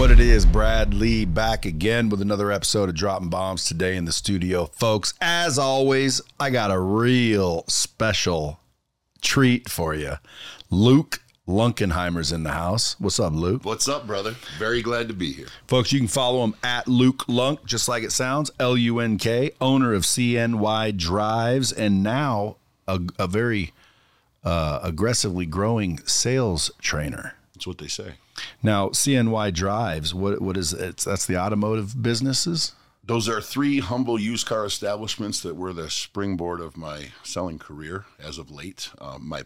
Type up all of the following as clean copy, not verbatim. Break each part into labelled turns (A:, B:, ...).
A: What it is, Brad Lee back again with another episode of Dropping Bombs today in the studio. Folks, as always, I got a real special treat for you. Luke Lunkenheimer's in the house. What's up, Luke?
B: What's up, brother? Very glad to be here.
A: Folks, you can follow him at Luke Lunk, just like it sounds, L-U-N-K, owner of CNY Drives, and now a very aggressively growing sales trainer.
B: That's what they say.
A: Now, CNY Drives, what is it? That's the automotive businesses?
B: Those are three humble used car establishments that were the springboard of my selling career as of late, my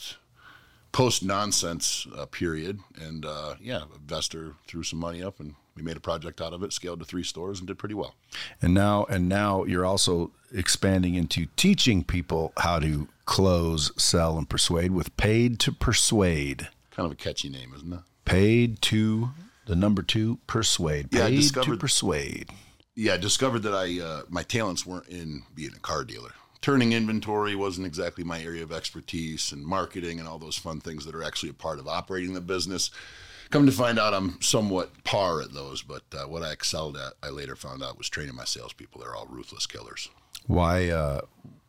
B: post-nonsense period. And investor threw some money up and we made a project out of it, scaled to 3 stores and did pretty well.
A: And now you're also expanding into teaching people how to close, sell, and persuade with Paid to Persuade.
B: Kind of a catchy name, isn't it?
A: Paid to, the number 2, persuade. Paid to persuade.
B: Yeah, I discovered that my talents weren't in being a car dealer. Turning inventory wasn't exactly my area of expertise, and marketing and all those fun things that are actually a part of operating the business. Come to find out, I'm somewhat par at those, but what I excelled at, I later found out, was training my salespeople. They're all ruthless killers.
A: Why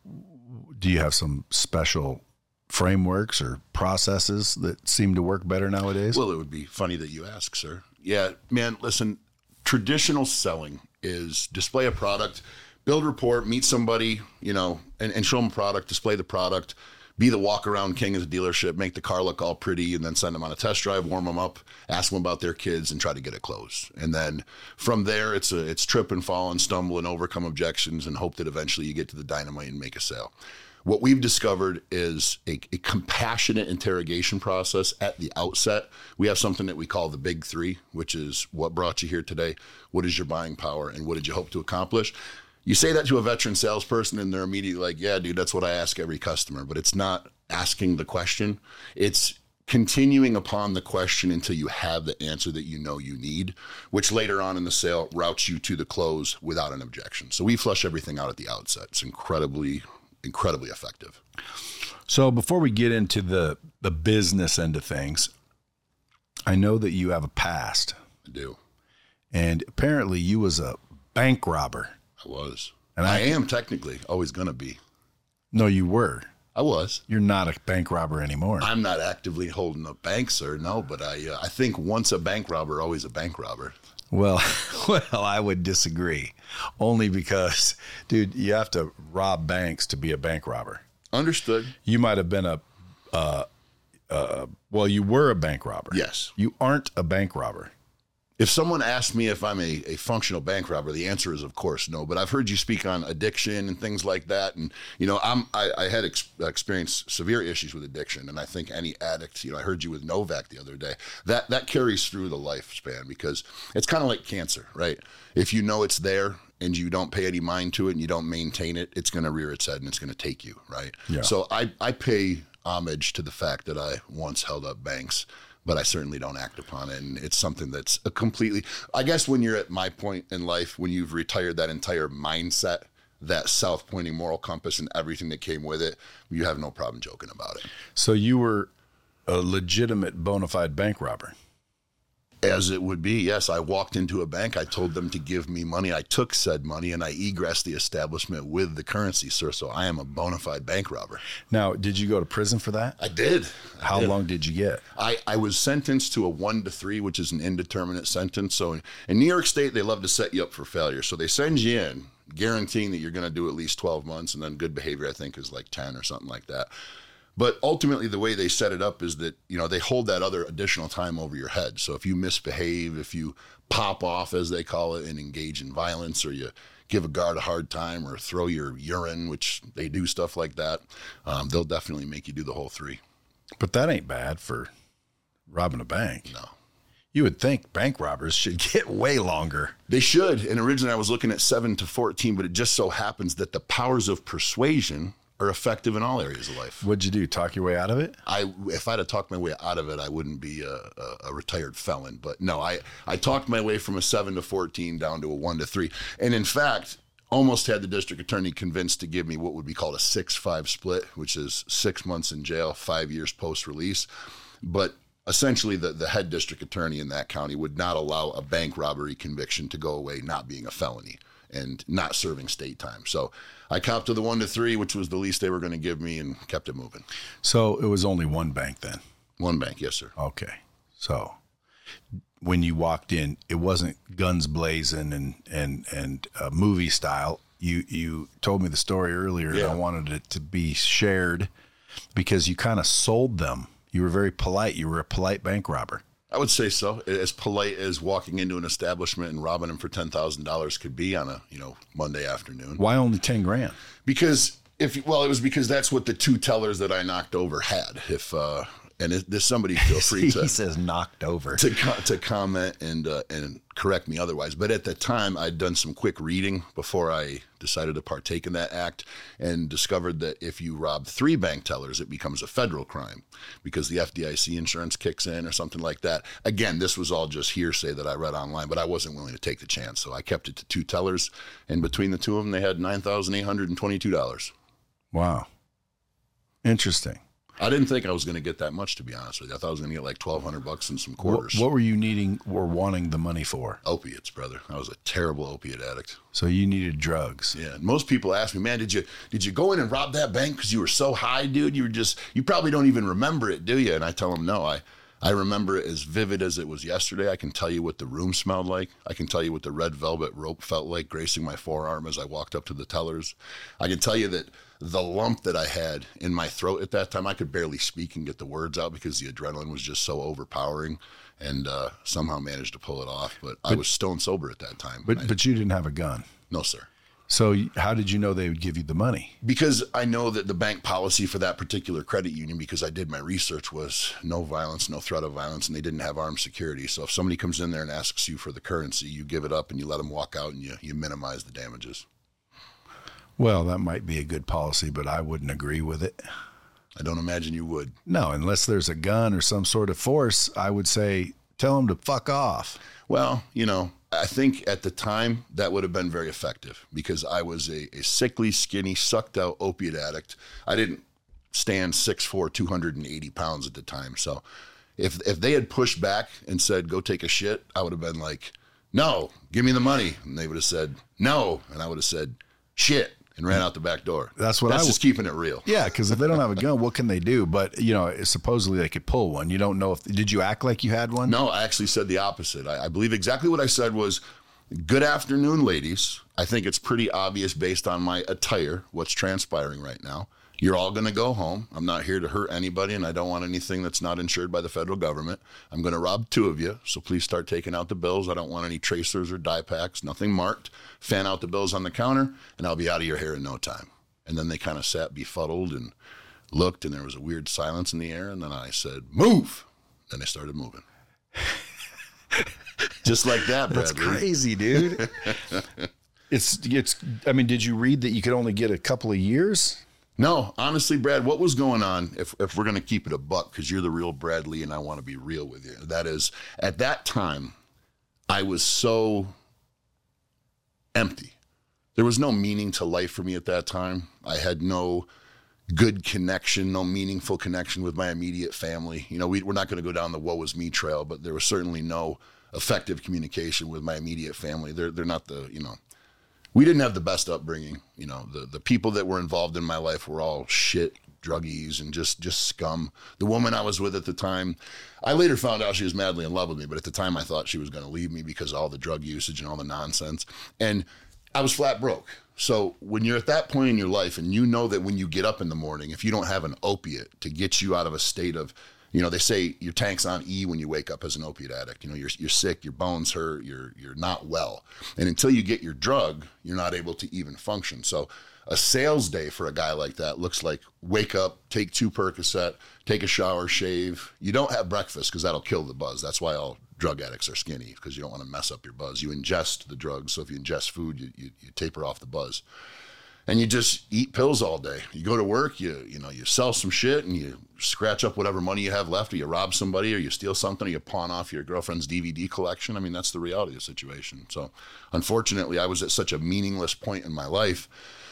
A: do you have some special frameworks or processes that seem to work better nowadays?
B: Well, it would be funny that you ask, sir. Yeah, man, listen, traditional selling is display a product, build rapport, meet somebody, and show them a product, display the product, be the walk-around king of the dealership, make the car look all pretty, and then send them on a test drive, warm them up, ask them about their kids, and try to get it closed. And then from there, it's trip and fall and stumble and overcome objections and hope that eventually you get to the dynamite and make a sale. What we've discovered is a compassionate interrogation process at the outset. We have something that we call the big 3, which is what brought you here today, what is your buying power, and what did you hope to accomplish? You say that to a veteran salesperson and they're immediately like, yeah, dude, that's what I ask every customer. But it's not asking the question. It's continuing upon the question until you have the answer that you know you need, which later on in the sale routes you to the close without an objection. So we flush everything out at the outset. It's incredibly effective.
A: So before we get into the business end of things, I know that you have a past.
B: I do.
A: And apparently you was a bank robber.
B: I was.
A: And
B: I am technically always going to be.
A: No, you were.
B: I was.
A: You're not a bank robber anymore.
B: I'm not actively holding a bank, sir. No, but I think once a bank robber, always a bank robber.
A: Well, I would disagree. Only because, dude, you have to rob banks to be a bank robber.
B: Understood.
A: You might have been you were a bank robber.
B: Yes. You
A: aren't a bank robber.
B: If someone asks me if I'm a functional bank robber, the answer is, of course, no. But I've heard you speak on addiction and things like that. And, I had experienced severe issues with addiction. And I think any addict, I heard you with Novak the other day, that carries through the lifespan because it's kind of like cancer, right? If you know it's there and you don't pay any mind to it and you don't maintain it, it's going to rear its head and it's going to take you, right? Yeah. So I pay homage to the fact that I once held up banks, but I certainly don't act upon it. And it's something that's I guess when you're at my point in life, when you've retired that entire mindset, that south-pointing moral compass and everything that came with it, you have no problem joking about it.
A: So you were a legitimate bona fide bank robber.
B: As it would be, yes. I walked into a bank. I told them to give me money. I took said money, and I egressed the establishment with the currency, sir. So I am a bona fide bank robber.
A: Now, did you go to prison for that?
B: I did.
A: How long did you get?
B: I was sentenced to a 1 to 3, which is an indeterminate sentence. So in New York State, they love to set you up for failure. So they send you in, guaranteeing that you're going to do at least 12 months, and then good behavior, I think, is like 10 or something like that. But ultimately, the way they set it up is that, they hold that other additional time over your head. So if you misbehave, if you pop off, as they call it, and engage in violence, or you give a guard a hard time or throw your urine, which they do stuff like that, they'll definitely make you do the whole 3.
A: But that ain't bad for robbing a bank.
B: No.
A: You would think bank robbers should get way longer.
B: They should. And originally I was looking at 7 to 14, but it just so happens that the powers of persuasion are effective in all areas of life.
A: What'd you do? Talk your way out of it?
B: If I'd have talked my way out of it, I wouldn't be a retired felon. But no, I talked my way from a 7 to 14 down to a 1 to 3. And in fact, almost had the district attorney convinced to give me what would be called a 6-5 split, which is 6 months in jail, 5 years post-release. But essentially the head district attorney in that county would not allow a bank robbery conviction to go away not being a felony and not serving state time. So I copped to the 1 to 3, which was the least they were going to give me, and kept it moving.
A: So it was only one bank then?
B: One bank, yes, sir.
A: Okay. So when you walked in, it wasn't guns blazing and movie style. You told me the story earlier, and I wanted it to be shared because you kind of sold them. You were very polite. You were a polite bank robber.
B: I would say so. As polite as walking into an establishment and robbing them for $10,000 could be on a Monday afternoon.
A: Why only 10 grand?
B: Because it was because that's what the 2 tellers that I knocked over had. There's somebody feel free to
A: he says knocked over
B: to comment and correct me otherwise. But at the time, I'd done some quick reading before I decided to partake in that act, and discovered that if you rob 3 bank tellers, it becomes a federal crime because the FDIC insurance kicks in or something like that. Again, this was all just hearsay that I read online, but I wasn't willing to take the chance, so I kept it to 2 tellers, and between the 2 of them, they had $9,822.
A: Wow, interesting.
B: I didn't think I was going to get that much, to be honest with you. I thought I was going to get like $1,200 and some quarters.
A: What were you needing or wanting the money for?
B: Opiates, brother. I was a terrible opiate addict.
A: So you needed drugs.
B: Yeah. Most people ask me, man, did you go in and rob that bank because you were so high, dude? You probably don't even remember it, do you? And I tell them, no, I remember it as vivid as it was yesterday. I can tell you what the room smelled like. I can tell you what the red velvet rope felt like gracing my forearm as I walked up to the tellers. I can tell you that the lump that I had in my throat at that time, I could barely speak and get the words out because the adrenaline was just so overpowering, and somehow managed to pull it off. But I was stone sober at that time.
A: But you didn't have a gun?
B: No, sir.
A: So how did you know they would give you the money?
B: Because I know that the bank policy for that particular credit union, because I did my research, was no violence, no threat of violence, and they didn't have armed security. So if somebody comes in there and asks you for the currency, you give it up and you let them walk out, and you minimize the damages.
A: Well, that might be a good policy, but I wouldn't agree with it.
B: I don't imagine you would.
A: No, unless there's a gun or some sort of force, I would say tell them to fuck off.
B: Well, I think at the time that would have been very effective because I was a sickly, skinny, sucked out opiate addict. I didn't stand 6'4", 280 pounds at the time. So if they had pushed back and said, go take a shit, I would have been like, no, give me the money. And they would have said, no. And I would have said, shit, and ran out the back door.
A: That's
B: just keeping it real.
A: Yeah, because if they don't have a gun, what can they do? But, supposedly they could pull one. You don't know did you act like you had one?
B: No, I actually said the opposite. I believe exactly what I said was, good afternoon, ladies. I think it's pretty obvious based on my attire what's transpiring right now. You're all going to go home. I'm not here to hurt anybody, and I don't want anything that's not insured by the federal government. I'm going to rob 2 of you, so please start taking out the bills. I don't want any tracers or die packs, nothing marked. Fan out the bills on the counter, and I'll be out of your hair in no time. And then they kind of sat befuddled and looked, and there was a weird silence in the air, and then I said, move! Then they started moving. Just like that, Bradley.
A: That's crazy, dude. Did you read that you could only get a couple of years?
B: No, honestly, Brad, what was going on, if we're going to keep it a buck, because you're the real Bradley and I want to be real with you, that is, at that time, I was so empty. There was no meaning to life for me at that time. I had no good connection, no meaningful connection with my immediate family. We're not going to go down the woe is me trail, but there was certainly no effective communication with my immediate family. They're not we didn't have the best upbringing. The people that were involved in my life were all shit, druggies, and just scum. The woman I was with at the time, I later found out she was madly in love with me, but at the time I thought she was going to leave me because of all the drug usage and all the nonsense. And I was flat broke. So when you're at that point in your life and you know that when you get up in the morning, if you don't have an opiate to get you out of a state of, they say your tank's on E when you wake up as an opiate addict. You're sick, your bones hurt, you're not well. And until you get your drug, you're not able to even function. So a sales day for a guy like that looks like wake up, take 2 Percocet, take a shower, shave. You don't have breakfast because that'll kill the buzz. That's why all drug addicts are skinny, because you don't want to mess up your buzz. You ingest the drugs. So if you ingest food, you taper off the buzz. And you just eat pills all day. You go to work, you sell some shit and you scratch up whatever money you have left, or you rob somebody, or you steal something, or you pawn off your girlfriend's DVD collection. I mean, that's the reality of the situation. So unfortunately, I was at such a meaningless point in my life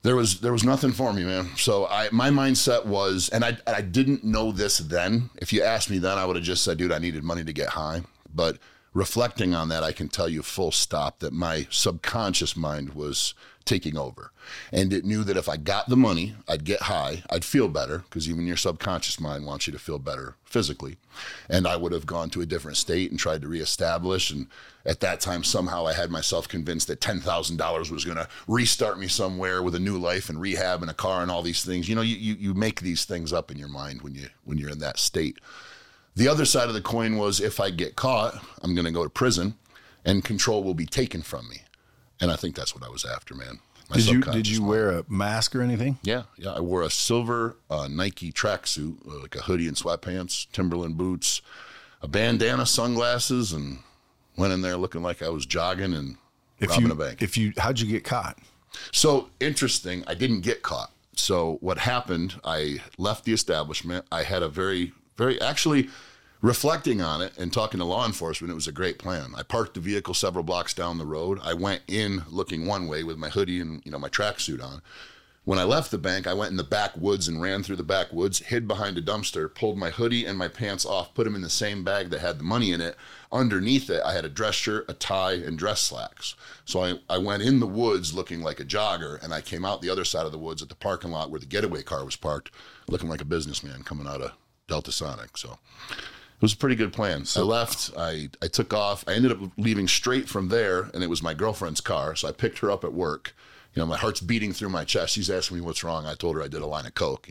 B: There was nothing for me, man. So my mindset was, and I didn't know this then. If you asked me then, I would have just said, dude, I needed money to get high. But reflecting on that, I can tell you full stop that my subconscious mind was taking over. And it knew that if I got the money, I'd get high, I'd feel better, because even your subconscious mind wants you to feel better physically. And I would have gone to a different state and tried to reestablish. And at that time, somehow I had myself convinced that $10,000 was going to restart me somewhere with a new life and rehab and a car and all these things. You know, you make these things up in your mind when you're in that state. The other side of the coin was, if I get caught, I'm going to go to prison and control will be taken from me. And I think that's what I was after, man.
A: Did you wear a mask or anything?
B: Yeah. I wore a silver Nike tracksuit, like a hoodie and sweatpants, Timberland boots, a bandana, sunglasses, and went in there looking like I was jogging and robbing a bank.
A: How'd you get caught?
B: So interesting. I didn't get caught. So what happened, I left the establishment. I had a very, very, actually, reflecting on it and talking to law enforcement, it was a great plan. I parked the vehicle several blocks down the road. I went in looking one way with my hoodie and my tracksuit on. When I left the bank, I went in the backwoods and ran through the backwoods, hid behind a dumpster, pulled my hoodie and my pants off, put them in the same bag that had the money in it. Underneath it, I had a dress shirt, a tie, and dress slacks. So I went in the woods looking like a jogger, and I came out the other side of the woods at the parking lot where the getaway car was parked, looking like a businessman coming out of Delta Sonic. So it was a pretty good plan. I left, I took off. I ended up leaving straight from there, and it was my girlfriend's car, so I picked her up at work. My heart's beating through my chest. She's asking me what's wrong. I told her I did a line of coke,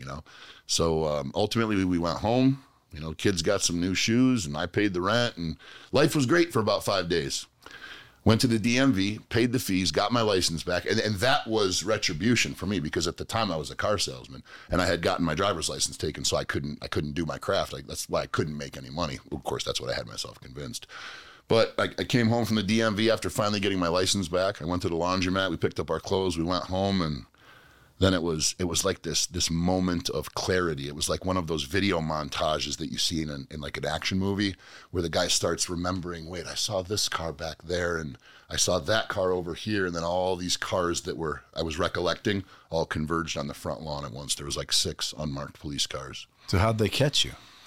B: So ultimately, we went home. Kids got some new shoes, and I paid the rent, and life was great for about 5 days. Went to the DMV, paid the fees, got my license back, and that was retribution for me, because at the time I was a car salesman, and I had gotten my driver's license taken, so I couldn't do my craft. That's why I couldn't make any money. Of course, that's what I had myself convinced. But I came home from the DMV after finally getting my license back. I went to the laundromat. We picked up our clothes. We went home, and then it was like this moment of clarity. It was like one of those video montages that you see in like an action movie, where the guy starts remembering, wait, I saw this car back there, and I saw that car over here, and then all these cars that I was recollecting all converged on the front lawn at once. There was like 6 unmarked police cars.
A: So how'd they catch you?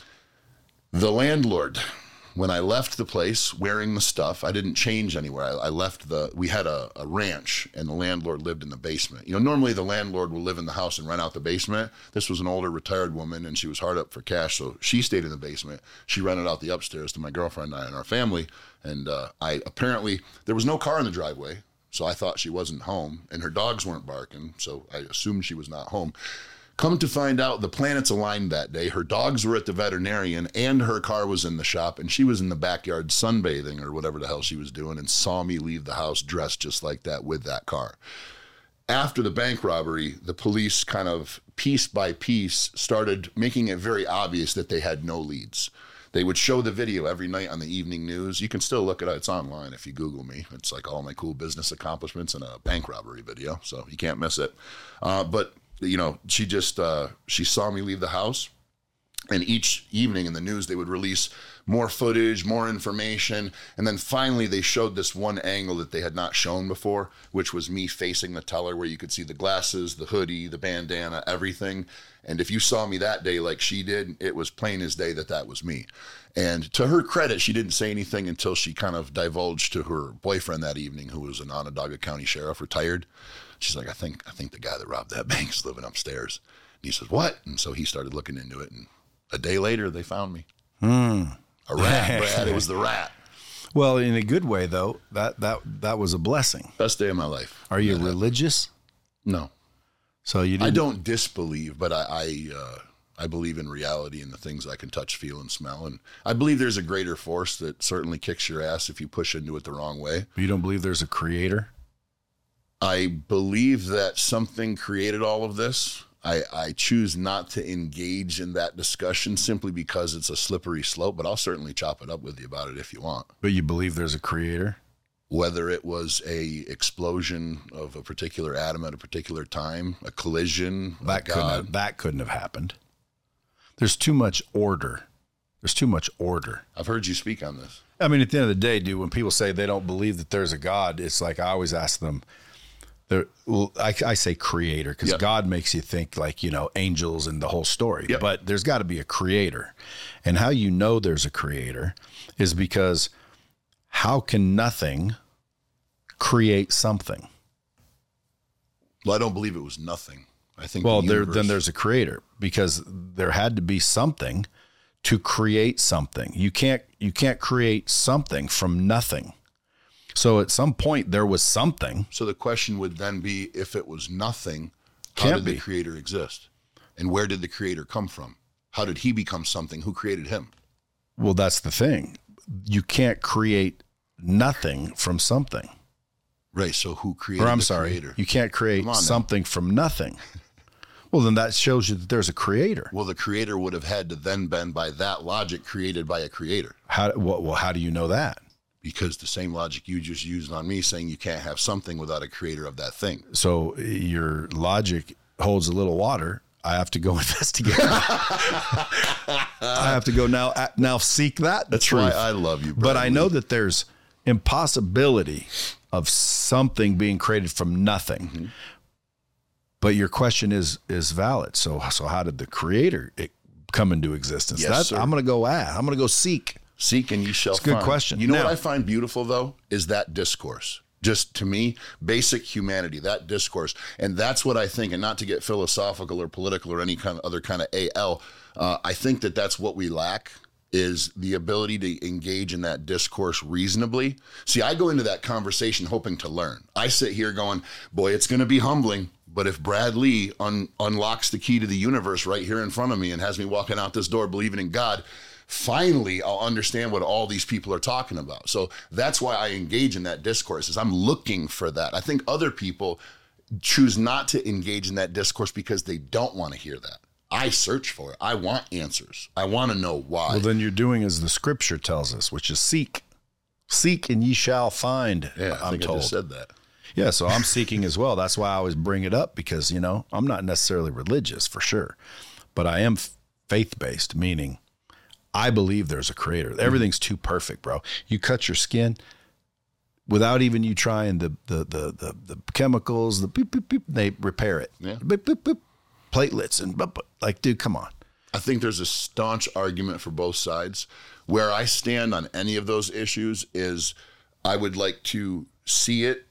B: The landlord. When I left the place wearing the stuff, I didn't change anywhere. I left we had a ranch, and the landlord lived in the basement. Normally the landlord will live in the house and rent out the basement. This was an older retired woman, and she was hard up for cash, so she stayed in the basement. She rented out the upstairs to my girlfriend and I and our family. And apparently there was no car in the driveway, so I thought she wasn't home, and her dogs weren't barking, so I assumed she was not home. Come to find out, the planets aligned that day. Her dogs were at the veterinarian, and her car was in the shop, and she was in the backyard sunbathing or whatever the hell she was doing, and saw me leave the house dressed just like that with that car. After the bank robbery, the police kind of piece by piece started making it very obvious that they had no leads. They would show the video every night on the evening news. You can still look it up. It's online if you Google me. It's like all my cool business accomplishments and a bank robbery video, so you can't miss it. But she saw me leave the house, and each evening in the news, they would release more footage, more information. And then finally they showed this one angle that they had not shown before, which was me facing the teller, where you could see the glasses, the hoodie, the bandana, everything. And if you saw me that day like she did, it was plain as day that was me. And to her credit, she didn't say anything until she kind of divulged to her boyfriend that evening, who was an Onondaga County sheriff, retired. She's like, I think the guy that robbed that bank is living upstairs. And he says, what? And so he started looking into it, and a day later they found me. A rat, Brad. It was the rat.
A: Well, in a good way, though, that was a blessing.
B: Best day of my life.
A: Are you religious?
B: No.
A: So you didn't...
B: I don't disbelieve, but I believe in reality and the things I can touch, feel, and smell. And I believe there's a greater force that certainly kicks your ass if you push into it the wrong way.
A: You don't believe there's a creator?
B: I believe that something created all of this. I choose not to engage in that discussion simply because it's a slippery slope, but I'll certainly chop it up with you about it if you want.
A: But you believe there's a creator?
B: Whether it was a explosion of a particular atom at a particular time, a collision,
A: that couldn't have happened. There's too much order.
B: I've heard you speak on this.
A: I mean, at the end of the day, dude, when people say they don't believe that there's a God, it's like I always ask them, Well, I say creator because God makes you think like, angels and the whole story.
B: Yep.
A: But there's got to be a creator. And how you know there's a creator is because how can nothing create something?
B: Well, I don't believe it was nothing. I think
A: then there's a creator because there had to be something to create something. You can't create something from nothing. So at some point there was something.
B: So the question would then be, if it was nothing, how did the creator exist? And where did the creator come from? How did he become something? Who created him?
A: Well, that's the thing. You can't create nothing from something.
B: Right. So who created creator?
A: You can't create something from nothing. Well, then that shows you that there's a creator.
B: Well, the creator would have had to then been, by that logic, created by a creator.
A: How do you know that?
B: Because the same logic you just used on me, saying you can't have something without a creator of that thing.
A: So your logic holds a little water. I have to go investigate. I have to go now seek that.
B: That's
A: truth.
B: Why I love you,
A: But I know that there's impossibility of something being created from nothing. Mm-hmm. But your question is valid. So how did the creator come into existence?
B: Yes, sir.
A: I'm going to go I'm going to go seek.
B: Seek and ye shall find.
A: It's a good question.
B: You know what I find beautiful, though, is that discourse. Just to me, basic humanity, that discourse. And that's what I think, and not to get philosophical or political or any kind of other kind of AL, I think that that's what we lack, is the ability to engage in that discourse reasonably. See, I go into that conversation hoping to learn. I sit here going, boy, it's going to be humbling. But if Brad Lee unlocks the key to the universe right here in front of me and has me walking out this door believing in God, finally I'll understand what all these people are talking about. So that's why I engage in that discourse, is I'm looking for that. I think other people choose not to engage in that discourse because they don't want to hear that. I search for it. I want answers. I want to know why.
A: Well, then you're doing as the scripture tells us, which is seek. Seek and ye shall find.
B: Yeah, I just said that.
A: Yeah, so I'm seeking as well. That's why I always bring it up, because, I'm not necessarily religious for sure, but I am faith-based, meaning I believe there's a creator. Everything's too perfect, bro. You cut your skin without even you trying the chemicals, the beep, beep, beep, they repair it.
B: Yeah.
A: Beep, beep, beep, platelets and like, dude, come on.
B: I think there's a staunch argument for both sides. Where I stand on any of those issues is I would like to see it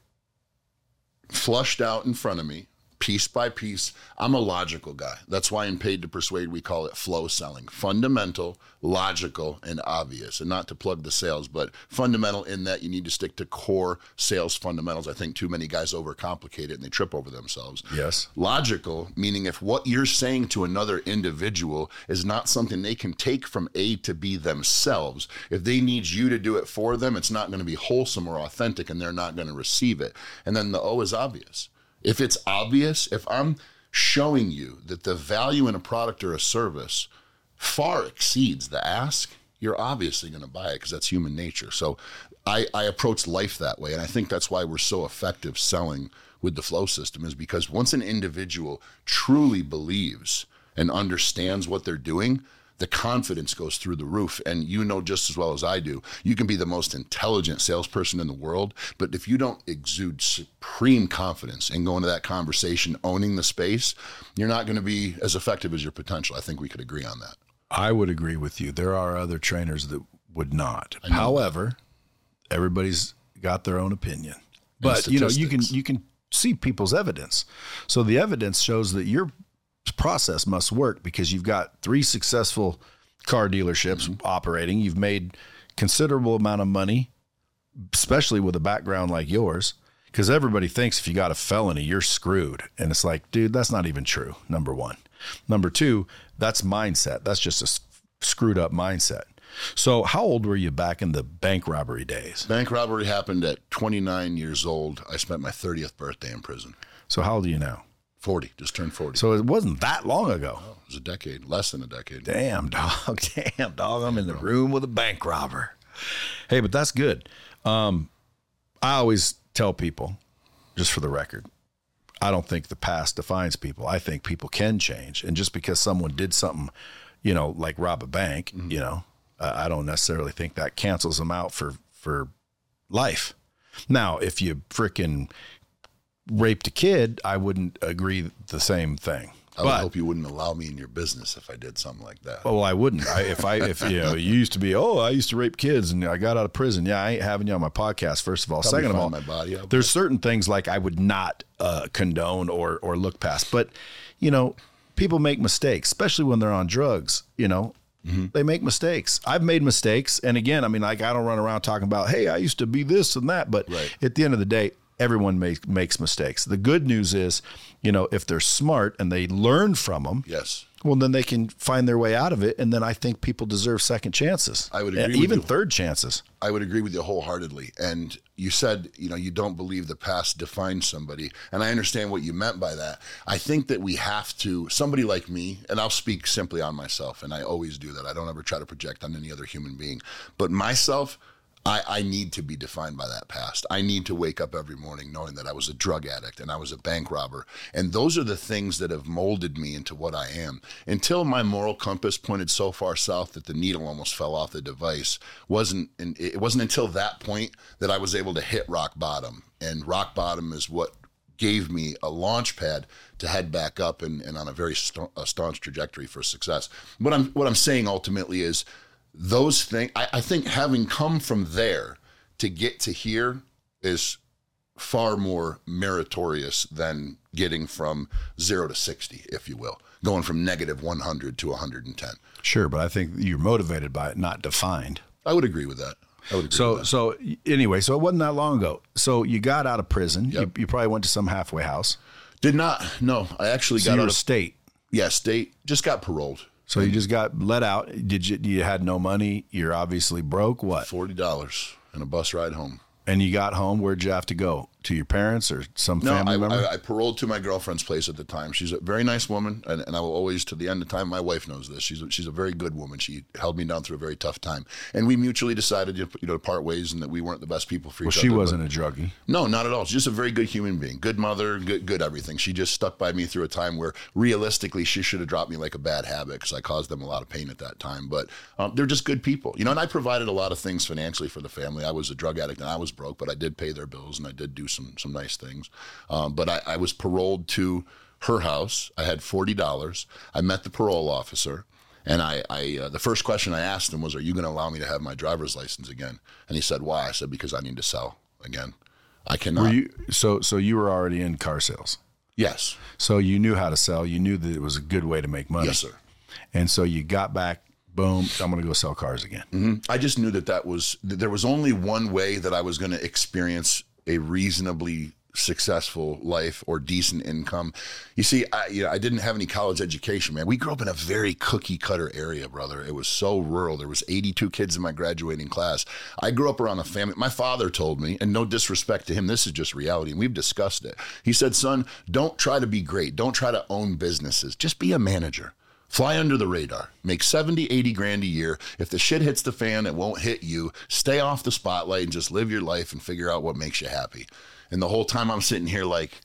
B: flushed out in front of me, piece by piece. I'm a logical guy. That's why in Paid to Persuade, we call it flow selling. Fundamental, logical, and obvious. And not to plug the sales, but fundamental in that you need to stick to core sales fundamentals. I think too many guys overcomplicate it and they trip over themselves.
A: Yes.
B: Logical, meaning if what you're saying to another individual is not something they can take from A to B themselves, if they need you to do it for them, it's not going to be wholesome or authentic, and they're not going to receive it. And then the O is obvious. If it's obvious, if I'm showing you that the value in a product or a service far exceeds the ask, you're obviously going to buy it, because that's human nature. So I approach life that way. And I think that's why we're so effective selling with the flow system, is because once an individual truly believes and understands what they're doing, the confidence goes through the roof. And you know just as well as I do, you can be the most intelligent salesperson in the world, but if you don't exude supreme confidence and go into that conversation owning the space, you're not going to be as effective as your potential. I think we could agree on that.
A: I would agree with you. There are other trainers that would not. However, everybody's got their own opinion. But you can see people's evidence. So the evidence shows that your process must work, because you've got 3 successful car dealerships operating. You've made considerable amount of money, especially with a background like yours, because everybody thinks if you got a felony, you're screwed. And it's like, dude, that's not even true. Number one. Number two, that's mindset. That's just a screwed up mindset. So how old were you back in the bank robbery days? Bank
B: robbery happened at 29 years old. I spent my 30th birthday in prison.
A: So how old are you now?
B: 40, just turned 40.
A: So it wasn't that long ago.
B: Oh, it was a decade, less than a decade.
A: Damn, dog. I'm in the room with a bank robber. Hey, but that's good. I always tell people, just for the record, I don't think the past defines people. I think people can change. And just because someone did something, like rob a bank, I don't necessarily think that cancels them out for life. Now, if you freaking raped a kid, I wouldn't agree the same thing.
B: I would hope you wouldn't allow me in your business if I did something like that.
A: Well, I wouldn't. If you know, you used to be, I used to rape kids and I got out of prison. Yeah, I ain't having you on my podcast, first of all.
B: Probably
A: Second of all,
B: my body
A: there's certain things like I would not condone or look past. But, you know, people make mistakes, especially when they're on drugs, you know. Mm-hmm. They make mistakes. I've made mistakes. And again, I mean, like, I don't run around talking about, hey, I used to be this and that. But at the end of the day, everyone makes mistakes. The good news is, you know, if they're smart and they learn from them,
B: yes,
A: well, then they can find their way out of it. And then I think people deserve second chances.
B: I would agree,
A: even third chances.
B: I would agree with you wholeheartedly. And you said, you know, you don't believe the past defines somebody. And I understand what you meant by that. I think that we have to, somebody like me, and I'll speak simply on myself, and I always do that. I don't ever try to project on any other human being. But myself, I need to be defined by that past. I need to wake up every morning knowing that I was a drug addict and I was a bank robber. And those are the things that have molded me into what I am. Until my moral compass pointed so far south that the needle almost fell off the device, it wasn't until that point that I was able to hit rock bottom. And rock bottom is what gave me a launch pad to head back up and on a very staunch trajectory for success. What I'm saying ultimately is, those things, I think having come from there to get to here is far more meritorious than getting from 0 to 60, if you will, going from negative 100 to 110.
A: Sure, but I think you're motivated by it, not defined.
B: I would agree with that.
A: So anyway, so it wasn't that long ago. So you got out of prison.
B: Yep.
A: You probably went to some halfway house.
B: Did not. No, I actually got out of
A: state.
B: Yeah, state. Just got paroled.
A: So you just got let out. You had no money. You're obviously broke. What?
B: $40 and a bus ride home.
A: And you got home. Where'd you have to go? To your parents or some family member?
B: I paroled to my girlfriend's place at the time. She's a very nice woman, and I will always, to the end of time, my wife knows this. She's a very good woman. She held me down through a very tough time, and we mutually decided to part ways, and that we weren't the best people for each other.
A: Well, she wasn't a druggie.
B: No, not at all. She's just a very good human being, good mother, good everything. She just stuck by me through a time where realistically she should have dropped me like a bad habit because I caused them a lot of pain at that time. But they're just good people, you know. And I provided a lot of things financially for the family. I was a drug addict and I was broke, but I did pay their bills and I did do some nice things. But I was paroled to her house. I had $40. I met the parole officer, and the first question I asked him was, "Are you going to allow me to have my driver's license again?" And he said, "Why?" I said, "Because I need to sell again. I cannot."
A: So you were already in car sales?
B: Yes.
A: So you knew how to sell. You knew that it was a good way to make money.
B: Yes, sir.
A: And so you got back. Boom, I'm going to go sell cars again.
B: Mm-hmm. I just knew that there was only one way that I was going to experience a reasonably successful life or decent income. You see, I didn't have any college education, man. We grew up in a very cookie cutter area, brother. It was so rural. There was 82 kids in my graduating class. I grew up around a family. My father told me, and no disrespect to him, this is just reality, and we've discussed it. He said, "Son, don't try to be great. Don't try to own businesses. Just be a manager. Fly under the radar. Make 70, 80 grand a year. If the shit hits the fan, it won't hit you. Stay off the spotlight and just live your life and figure out what makes you happy." And the whole time I'm sitting here like,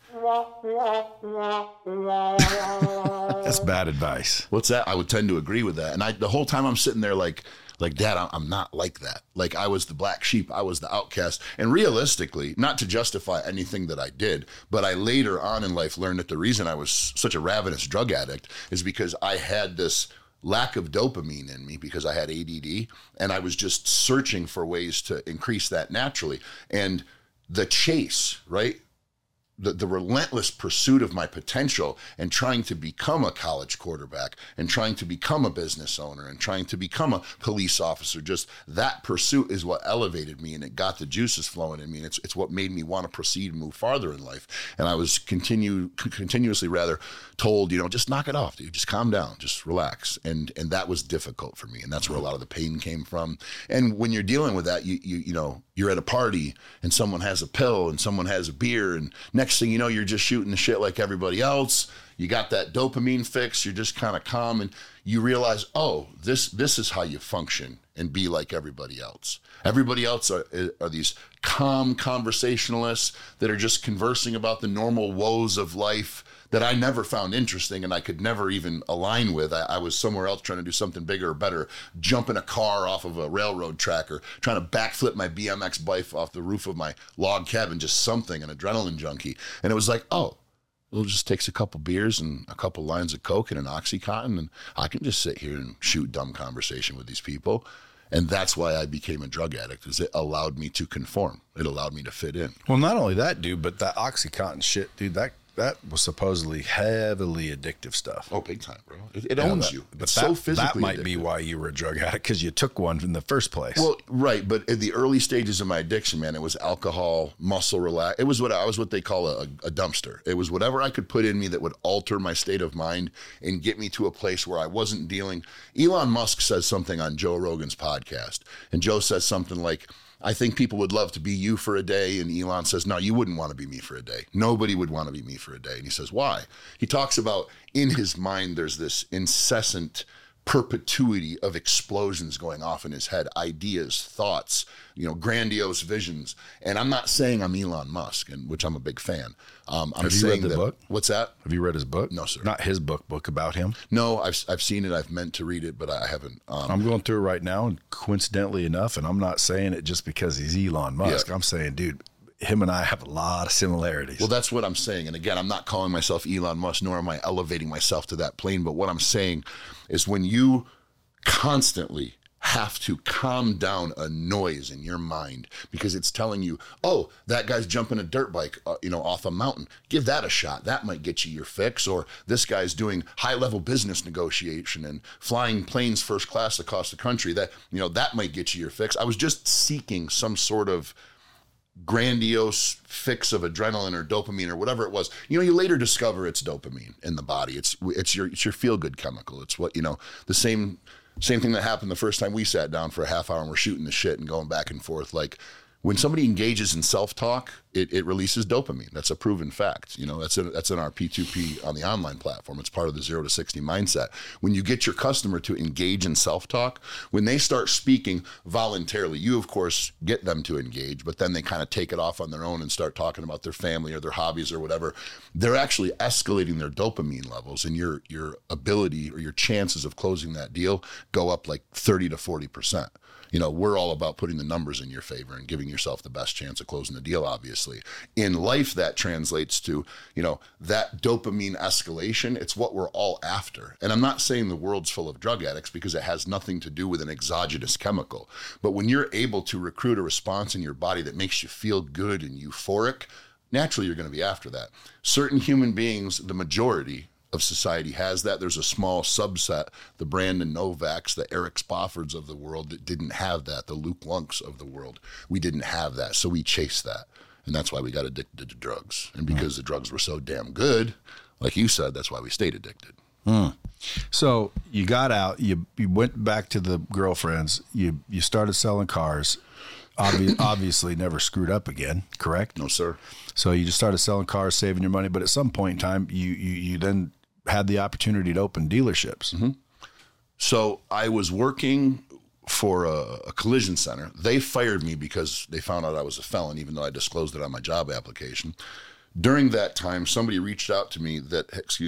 A: that's bad advice.
B: What's that? I would tend to agree with that. And the whole time I'm sitting there like, Dad, I'm not like that. Like, I was the black sheep. I was the outcast. And realistically, not to justify anything that I did, but I later on in life learned that the reason I was such a ravenous drug addict is because I had this lack of dopamine in me because I had ADD, and I was just searching for ways to increase that naturally. And the chase, right? The relentless pursuit of my potential and trying to become a college quarterback and trying to become a business owner and trying to become a police officer, just that pursuit is what elevated me, and it got the juices flowing in me, and it's what made me want to proceed and move farther in life. And I was continuously told, just knock it off, dude. Just calm down, just relax. And that was difficult for me, and that's where a lot of the pain came from. And when you're dealing with that, you're at a party and someone has a pill and someone has a beer, and next thing you know, you're just shooting the shit like everybody else. You got that dopamine fix. You're just kind of calm, and you realize, oh, this is how you function and be like everybody else. Everybody else are these calm conversationalists that are just conversing about the normal woes of life that I never found interesting and I could never even align with. I was somewhere else trying to do something bigger or better, jumping a car off of a railroad track or trying to backflip my BMX bike off the roof of my log cabin, just something, an adrenaline junkie. And it was like, oh, it just takes a couple beers and a couple lines of Coke and an Oxycontin, and I can just sit here and shoot dumb conversation with these people. And that's why I became a drug addict, is it allowed me to conform. It allowed me to fit in.
A: Well, not only that, dude, but that Oxycontin shit, dude, that was supposedly heavily addictive stuff.
B: Oh, big time, bro. It owns you.
A: But
B: it's so physically
A: that might
B: addictive.
A: be why you were a drug addict, because you took one in the first place.
B: Well, right, but in the early stages of my addiction, man, it was alcohol, muscle relax. It was what they call a dumpster. It was whatever I could put in me that would alter my state of mind and get me to a place where I wasn't dealing. Elon Musk says something on Joe Rogan's podcast, and Joe says something like, I think people would love to be you for a day. And Elon says, no, you wouldn't want to be me for a day. Nobody would want to be me for a day. And he says, why? He talks about in his mind, there's this incessant perpetuity of explosions going off in his head, ideas, thoughts, grandiose visions. And I'm not saying I'm Elon Musk, and which I'm a big fan.
A: Have you read the book?
B: What's that?
A: Have you read his book?
B: No, sir.
A: Not his book about him?
B: No, I've seen it. I've meant to read it, but I haven't.
A: I'm going through it right now, and coincidentally enough, and I'm not saying it just because he's Elon Musk. Yeah. I'm saying, dude, him and I have a lot of similarities.
B: Well, that's what I'm saying. And again, I'm not calling myself Elon Musk, nor am I elevating myself to that plane. But what I'm saying is when you constantly have to calm down a noise in your mind because it's telling you, oh, that guy's jumping a dirt bike, off a mountain. Give that a shot. That might get you your fix. Or this guy's doing high-level business negotiation and flying planes first class across the country. That might get you your fix. I was just seeking some sort of grandiose fix of adrenaline or dopamine or whatever it was. You later discover it's dopamine in the body. It's your feel-good chemical. It's what, the same thing that happened the first time we sat down for a half hour and we're shooting the shit and going back and forth. Like when somebody engages in self-talk, it releases dopamine. That's a proven fact. That's in our P2P on the online platform. It's part of the 0 to 60 mindset. When you get your customer to engage in self-talk, when they start speaking voluntarily, you of course get them to engage, but then they kind of take it off on their own and start talking about their family or their hobbies or whatever. They're actually escalating their dopamine levels, and your ability or your chances of closing that deal go up like 30 to 40%. We're all about putting the numbers in your favor and giving yourself the best chance of closing the deal, obviously. In life, that translates to, that dopamine escalation. It's what we're all after. And I'm not saying the world's full of drug addicts because it has nothing to do with an exogenous chemical. But when you're able to recruit a response in your body that makes you feel good and euphoric, naturally you're going to be after that. Certain human beings, the majority of society has that. There's a small subset, the Brandon Novaks, the Eric Spoffords of the world that didn't have that, the Luke Lunks of the world. We didn't have that, so we chased that. And that's why we got addicted to drugs. And because the drugs were so damn good, like you said, that's why we stayed addicted.
A: So you got out, you went back to the girlfriends, you started selling cars, obviously never screwed up again, correct?
B: No, sir.
A: So you just started selling cars, saving your money, but at some point in time, you then had the opportunity to open dealerships.
B: Mm-hmm. So I was working for a collision center. They fired me because they found out I was a felon, even though I disclosed it on my job application. During that time, somebody reached out to me that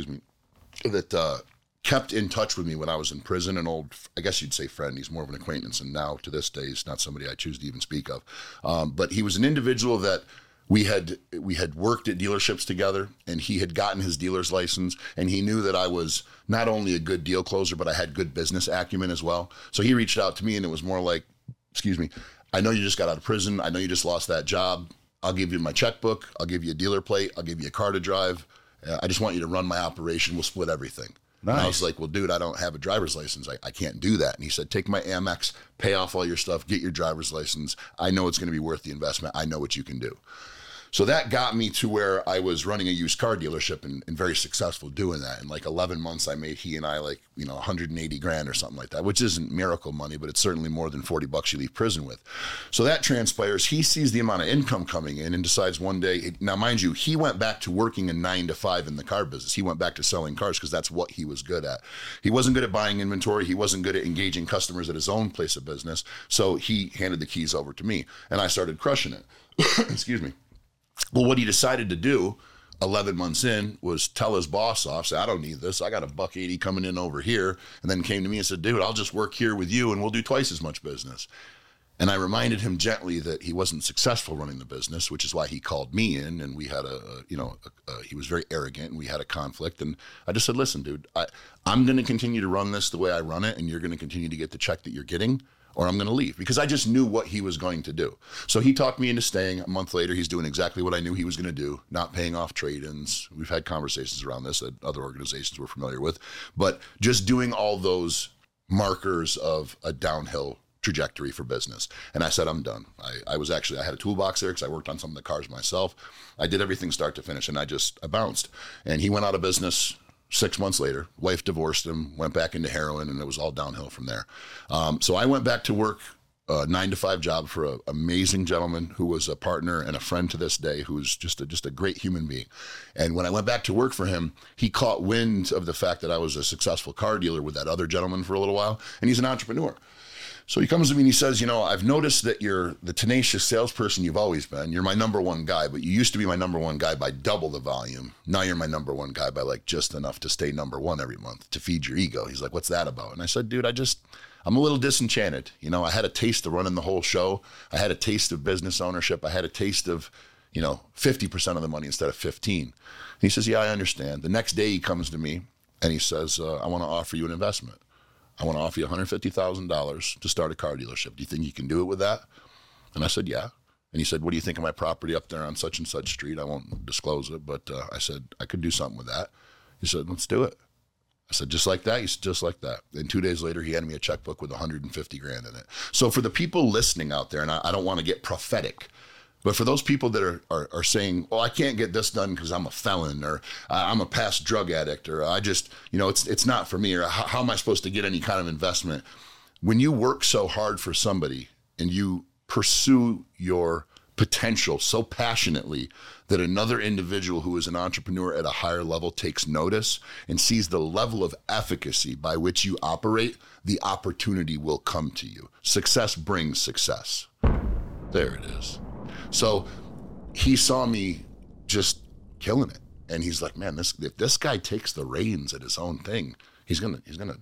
B: kept in touch with me when I was in prison. An old, I guess you'd say friend. He's more of an acquaintance, and now to this day, he's not somebody I choose to even speak of. But he was an individual that we had worked at dealerships together, and he had gotten his dealer's license, and he knew that I was not only a good deal closer, but I had good business acumen as well. So he reached out to me, and it was more like, I know you just got out of prison. I know you just lost that job. I'll give you my checkbook. I'll give you a dealer plate. I'll give you a car to drive. I just want you to run my operation. We'll split everything. Nice. And I was like, well, dude, I don't have a driver's license. I can't do that. And he said, take my Amex, pay off all your stuff, get your driver's license. I know it's going to be worth the investment. I know what you can do. So that got me to where I was running a used car dealership and very successful doing that. In like 11 months, I made he and I like, $180,000 or something like that, which isn't miracle money, but it's certainly more than $40 you leave prison with. So that transpires. He sees the amount of income coming in and decides one day, now mind you, he went back to working a 9 to 5 in the car business. He went back to selling cars because that's what he was good at. He wasn't good at buying inventory. He wasn't good at engaging customers at his own place of business. So he handed the keys over to me and I started crushing it. Excuse me. Well, what he decided to do 11 months in was tell his boss off, say, I don't need this. I got $180 coming in over here. And then came to me and said, dude, I'll just work here with you and we'll do twice as much business. And I reminded him gently that he wasn't successful running the business, which is why he called me in, and we had he was very arrogant and we had a conflict. And I just said, listen, dude, I'm going to continue to run this the way I run it, and you're going to continue to get the check that you're getting, or I'm going to leave, because I just knew what he was going to do. So he talked me into staying. A month later, he's doing exactly what I knew he was going to do, not paying off trade-ins. We've had conversations around this that other organizations we're familiar with, but just doing all those markers of a downhill trajectory for business. And I said, I'm done. I had a toolbox there because I worked on some of the cars myself. I did everything start to finish, and I bounced. And he went out of business 6 months later. Wife divorced him, went back into heroin, and it was all downhill from there. So I went back to work, a 9-to-5 job for an amazing gentleman who was a partner and a friend to this day, who's just a great human being. And when I went back to work for him, he caught wind of the fact that I was a successful car dealer with that other gentleman for a little while, and he's an entrepreneur. So he comes to me and he says, I've noticed that you're the tenacious salesperson you've always been. You're my number one guy, but you used to be my number one guy by double the volume. Now you're my number one guy by like just enough to stay number one every month, to feed your ego. He's like, what's that about? And I said, dude, I'm a little disenchanted. I had a taste of running the whole show. I had a taste of business ownership. I had a taste of, 50% of the money instead of 15. And he says, yeah, I understand. The next day he comes to me and he says, I want to offer you an investment. I want to offer you $150,000 to start a car dealership. Do you think you can do it with that? And I said, yeah. And he said, what do you think of my property up there on such and such street? I won't disclose it, but I said, I could do something with that. He said, let's do it. I said, just like that? He said, just like that. And 2 days later, he handed me a checkbook with $150,000 in it. So for the people listening out there, and I don't want to get prophetic, but for those people that are saying, well, I can't get this done because I'm a felon, or I'm a past drug addict, or I just, it's not for me, or how am I supposed to get any kind of investment? When you work so hard for somebody and you pursue your potential so passionately that another individual who is an entrepreneur at a higher level takes notice and sees the level of efficacy by which you operate, the opportunity will come to you. Success brings success. There it is. So he saw me just killing it, and he's like, man, if this guy takes the reins at his own thing, he's gonna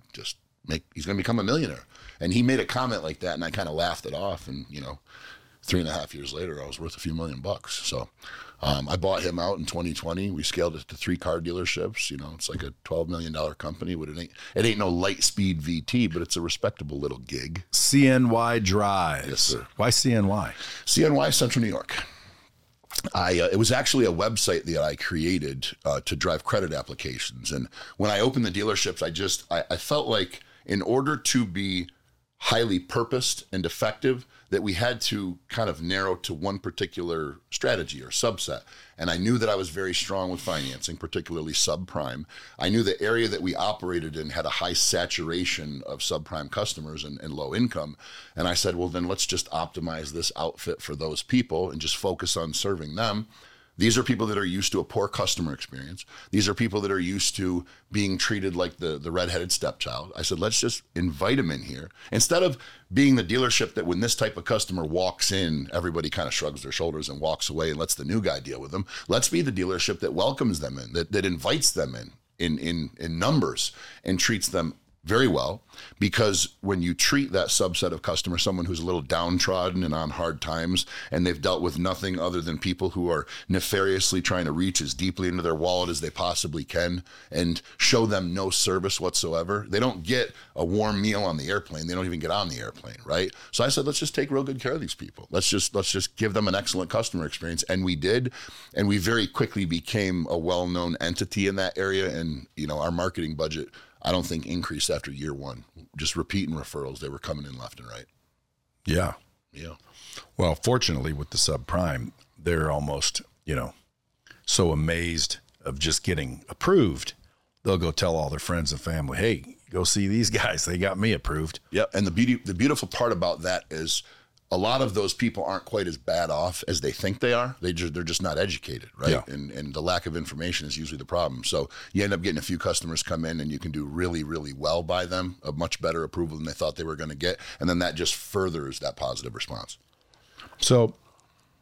B: become a millionaire. And he made a comment like that, and I kind of laughed it off. And 3.5 years later, I was worth a few $1 million. So I bought him out in 2020. We scaled it to 3 car dealerships. It's like a $12 million company. It ain't no light speed VT, but it's a respectable little gig.
A: CNY Drive.
B: Yes, sir.
A: Why CNY?
B: CNY, Central New York. It was actually a website that I created to drive credit applications. And when I opened the dealerships, I felt like in order to be highly purposed and effective, that we had to kind of narrow to one particular strategy or subset. And I knew that I was very strong with financing, particularly subprime. I knew the area that we operated in had a high saturation of subprime customers and low income. And I said, well, then let's just optimize this outfit for those people and just focus on serving them. These are people that are used to a poor customer experience. These are people that are used to being treated like the redheaded stepchild. I said, let's just invite them in here. Instead of being the dealership that when this type of customer walks in, everybody kind of shrugs their shoulders and walks away and lets the new guy deal with them. Let's be the dealership that welcomes them in, that invites them in numbers and treats them very well, because when you treat that subset of customers, someone who's a little downtrodden and on hard times, and they've dealt with nothing other than people who are nefariously trying to reach as deeply into their wallet as they possibly can and show them no service whatsoever, they don't get a warm meal on the airplane. They don't even get on the airplane, right? So I said, let's just take real good care of these people. Let's just give them an excellent customer experience. And we did, and we very quickly became a well-known entity in that area. And, our marketing budget, I don't think increased after year one. Just repeating referrals. They were coming in left and right.
A: Yeah.
B: Yeah.
A: Well, fortunately with the subprime, they're almost, so amazed of just getting approved. They'll go tell all their friends and family, hey, go see these guys. They got me approved.
B: Yeah. And the beautiful part about that is a lot of those people aren't quite as bad off as they think they are. They're just not educated, right?
A: Yeah.
B: And the lack of information is usually the problem. So you end up getting a few customers come in and you can do really, really well by them, a much better approval than they thought they were going to get. And then that just furthers that positive response.
A: So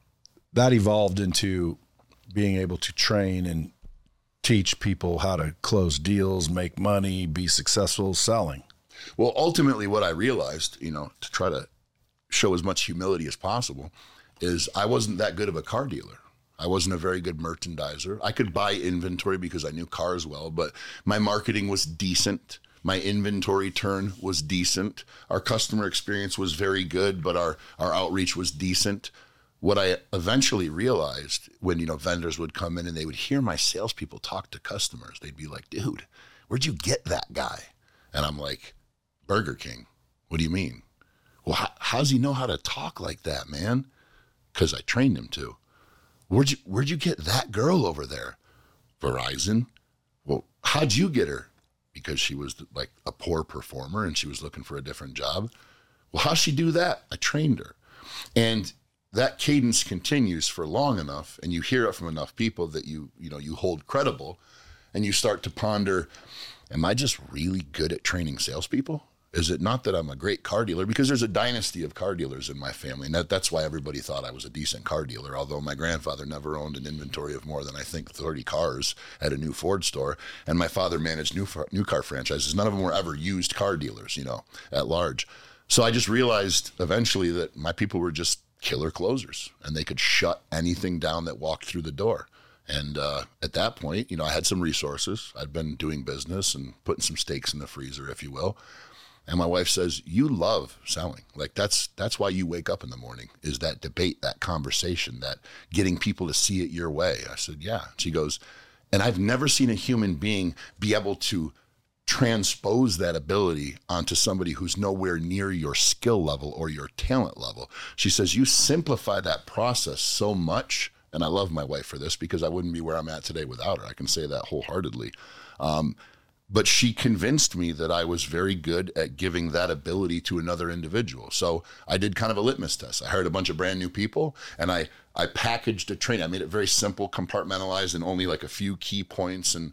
A: that evolved into being able to train and teach people how to close deals, make money, be successful selling.
B: Well, ultimately what I realized, to try to show as much humility as possible, is I wasn't that good of a car dealer. I wasn't a very good merchandiser. I could buy inventory because I knew cars well, but my marketing was decent. My inventory turn was decent. Our customer experience was very good, but our outreach was decent. What I eventually realized when, vendors would come in and they would hear my salespeople talk to customers, they'd be like, dude, where'd you get that guy? And I'm like, Burger King. What do you mean? Well, how's he know how to talk like that, man? Because I trained him to. Where'd you get that girl over there? Verizon. Well, how'd you get her? Because she was like a poor performer and she was looking for a different job. Well, how'd she do that? I trained her. And that cadence continues for long enough, and you hear it from enough people that you hold credible, and you start to ponder, am I just really good at training salespeople? Is it not that I'm a great car dealer? Because there's a dynasty of car dealers in my family, and that's why everybody thought I was a decent car dealer, although my grandfather never owned an inventory of more than, I think, 30 cars at a new Ford store, and my father managed new car franchises. None of them were ever used car dealers, at large. So I just realized eventually that my people were just killer closers, and they could shut anything down that walked through the door. And at that point, I had some resources. I'd been doing business and putting some steaks in the freezer, if you will. And my wife says, you love selling. Like that's why you wake up in the morning, is that debate, that conversation, that getting people to see it your way. I said, yeah. She goes, and I've never seen a human being be able to transpose that ability onto somebody who's nowhere near your skill level or your talent level. She says, you simplify that process so much. And I love my wife for this, because I wouldn't be where I'm at today without her. I can say that wholeheartedly. But she convinced me that I was very good at giving that ability to another individual. So I did kind of a litmus test. I hired a bunch of brand new people, and I packaged a training. I made it very simple, compartmentalized, and only like a few key points. And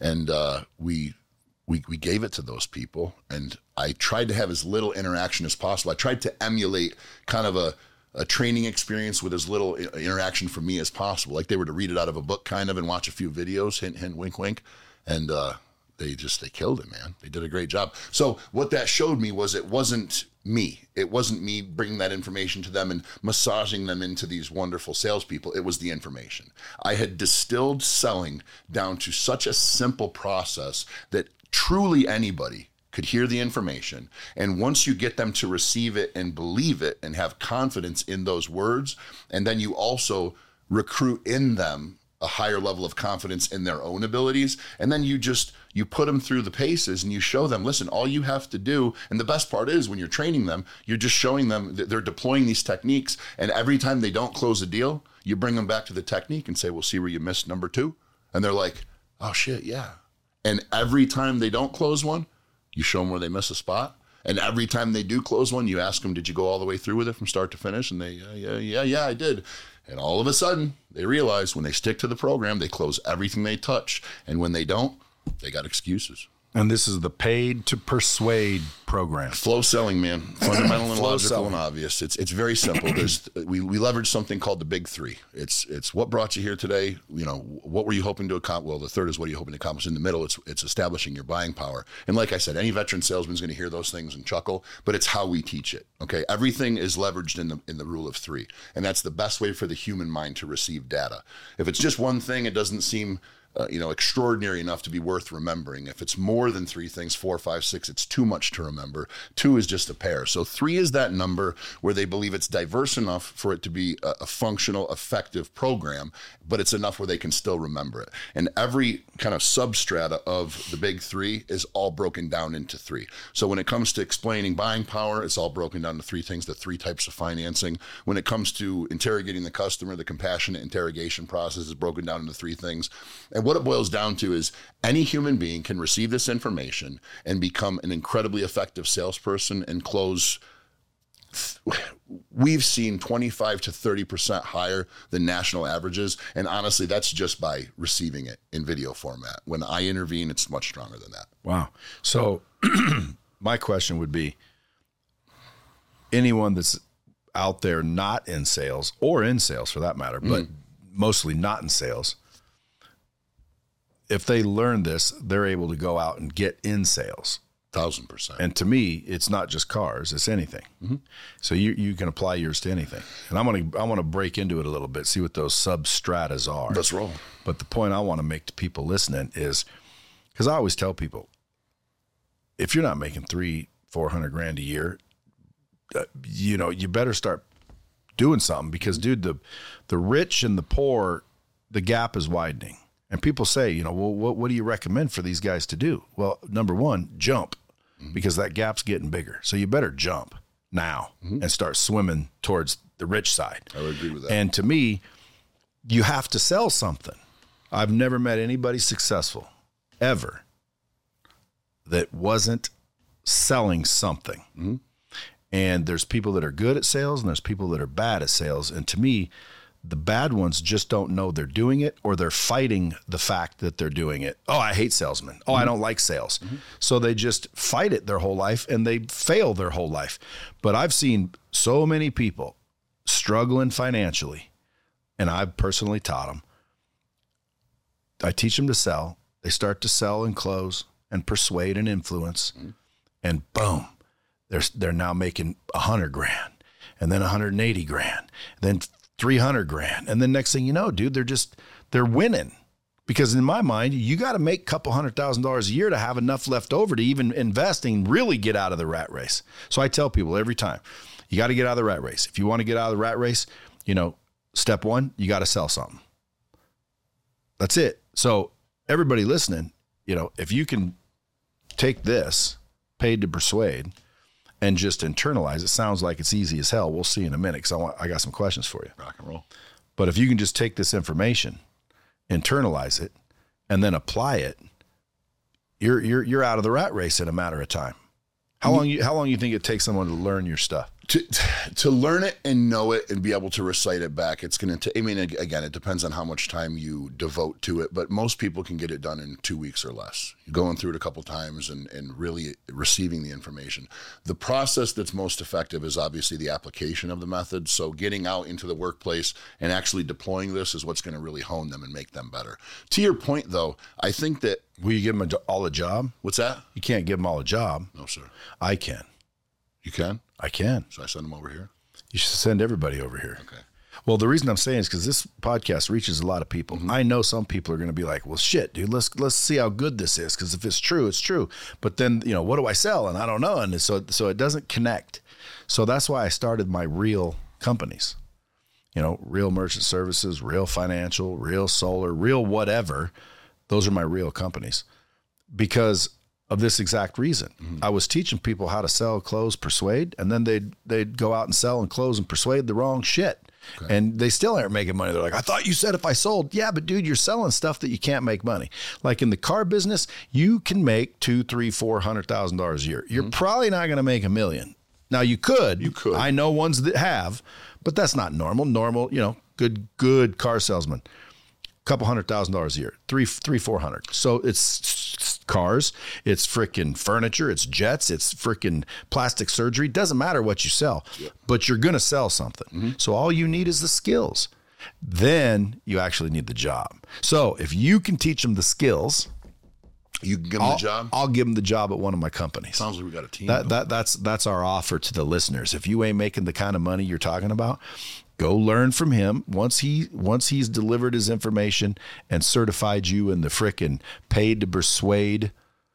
B: we gave it to those people, and I tried to have as little interaction as possible. I tried to emulate kind of a training experience with as little interaction from me as possible. Like they were to read it out of a book kind of and watch a few videos, hint, hint, wink, wink. And they killed it, man. They did a great job. So what that showed me was it wasn't me. It wasn't me bringing that information to them and massaging them into these wonderful salespeople. It was the information. I had distilled selling down to such a simple process that truly anybody could hear the information. And once you get them to receive it and believe it and have confidence in those words, and then you also recruit in them a higher level of confidence in their own abilities. And then you put them through the paces and you show them, listen, all you have to do. And the best part is when you're training them, you're just showing them that they're deploying these techniques. And every time they don't close a deal, you bring them back to the technique and say, we'll see where you missed number 2. And they're like, oh shit, yeah. And every time they don't close one, you show them where they miss a spot. And every time they do close one, you ask them, did you go all the way through with it from start to finish? And they, yeah, I did. And all of a sudden, they realize when they stick to the program, they close everything they touch. And when they don't, they got excuses.
A: And this is the Paid to Persuade program.
B: Flow selling, man. Fundamental and logical and obvious. It's very simple. We leverage something called the big 3. It's what brought you here today. What were you hoping to accomplish? Well, the third is what are you hoping to accomplish. In the middle, it's establishing your buying power. And like I said, any veteran salesman is going to hear those things and chuckle, but it's how we teach it. Okay, everything is leveraged in the rule of 3, and that's the best way for the human mind to receive data. If it's just one thing, it doesn't seem extraordinary enough to be worth remembering. If it's more than 3 things, 4, 5, 6, it's too much to remember. 2 is just a pair. So 3 is that number where they believe it's diverse enough for it to be a functional, effective program, but it's enough where they can still remember it. And every kind of substrata of the big 3 is all broken down into 3. So when it comes to explaining buying power, it's all broken down to 3 things, the 3 types of financing. When it comes to interrogating the customer, the compassionate interrogation process is broken down into 3 things. And what it boils down to is any human being can receive this information and become an incredibly effective salesperson and close. We've seen 25 to 30% higher than national averages. And honestly, that's just by receiving it in video format. When I intervene, it's much stronger than that.
A: Wow. So my question would be, anyone that's out there not in sales, or in sales for that matter, but mostly not in sales, if they learn this, they're able to go out and get in sales.
B: 1,000%.
A: And to me, it's not just cars, it's anything. So you can apply yours to anything. And I want to break into it a little bit, see what those substratas are.
B: Let's roll.
A: But the point I want to make to people listening is, because I always tell people, if you're not making $300,000-400 grand a year, you better start doing something, because dude, the rich and the poor, the gap is widening. And people say, well, what do you recommend for these guys to do? Well, number one, jump, because that gap's getting bigger. So you better jump now and start swimming towards the rich side.
B: I would agree with that.
A: And to me, you have to sell something. I've never met anybody successful ever that wasn't selling something. And there's people that are good at sales and there's people that are bad at sales. And to me, the bad ones just don't know they're doing it, or they're fighting the fact that they're doing it. Oh, I hate salesmen. Oh, I don't like sales. So they just fight it their whole life and they fail their whole life. But I've seen so many people struggling financially, and I've personally taught them. I teach them to sell. They start to sell and close and persuade and influence, and boom, they're now making 100 grand, and then 180 grand, then 300 grand. And then next thing you know, dude, they're winning. Because in my mind, you got to make a couple $100,000 a year to have enough left over to even invest and really get out of the rat race. So I tell people every time, you got to get out of the rat race. If you want to get out of the rat race, step one, you got to sell something. That's it. So everybody listening, if you can take this, Paid to Persuade, and just internalize it. Sounds like it's easy as hell. We'll see in a minute, because I got some questions for you.
B: Rock and roll.
A: But if you can just take this information, internalize it, and then apply it, you're out of the rat race in a matter of time. How long you think it takes someone to learn your stuff?
B: To learn it and know it and be able to recite it back, it's going to, again, it depends on how much time you devote to it, but most people can get it done in 2 weeks or less. Going through it a couple times and really receiving the information. The process that's most effective is obviously the application of the method. So getting out into the workplace and actually deploying this is what's going to really hone them and make them better. To your point, though, I think that...
A: Will you give them all a job?
B: What's that?
A: You can't give them all a job.
B: No, sir.
A: I can.
B: You can?
A: I can.
B: Should I send them over here?
A: You should send everybody over here.
B: Okay.
A: Well, the reason I'm saying is because this podcast reaches a lot of people. I know some people are going to be like, well, shit, dude, let's see how good this is. Because if it's true, it's true. But then, what do I sell? And I don't know. And so it doesn't connect. So that's why I started my real companies. Real Merchant Services, Real Financial, Real Solar, Real whatever. Those are my real companies. Because of this exact reason. I was teaching people how to sell, close, persuade, and then they'd go out and sell and close and persuade the wrong shit. Okay. And they still aren't making money. They're like, I thought you said if I sold. Yeah, but dude, you're selling stuff that you can't make money. Like in the car business, you can make $200,000, $300,000, $400,000 a year. You're probably not going to make $1 million. Now you could. I know ones that have, but that's not normal. Normal, good car salesman. Couple $100,000 a year, $300,000-400,000. So it's cars, it's freaking furniture, it's jets, it's freaking plastic surgery. Doesn't matter what you sell, but you're going to sell something. So all you need is the skills. Then you actually need the job. So if you can teach them the skills,
B: you can give them the job.
A: I'll give them the job at one of my companies.
B: Sounds like we got a team.
A: That's our offer to the listeners. If you ain't making the kind of money you're talking about, go learn from him. Once he's delivered his information and certified you in the frickin' Paid to Persuade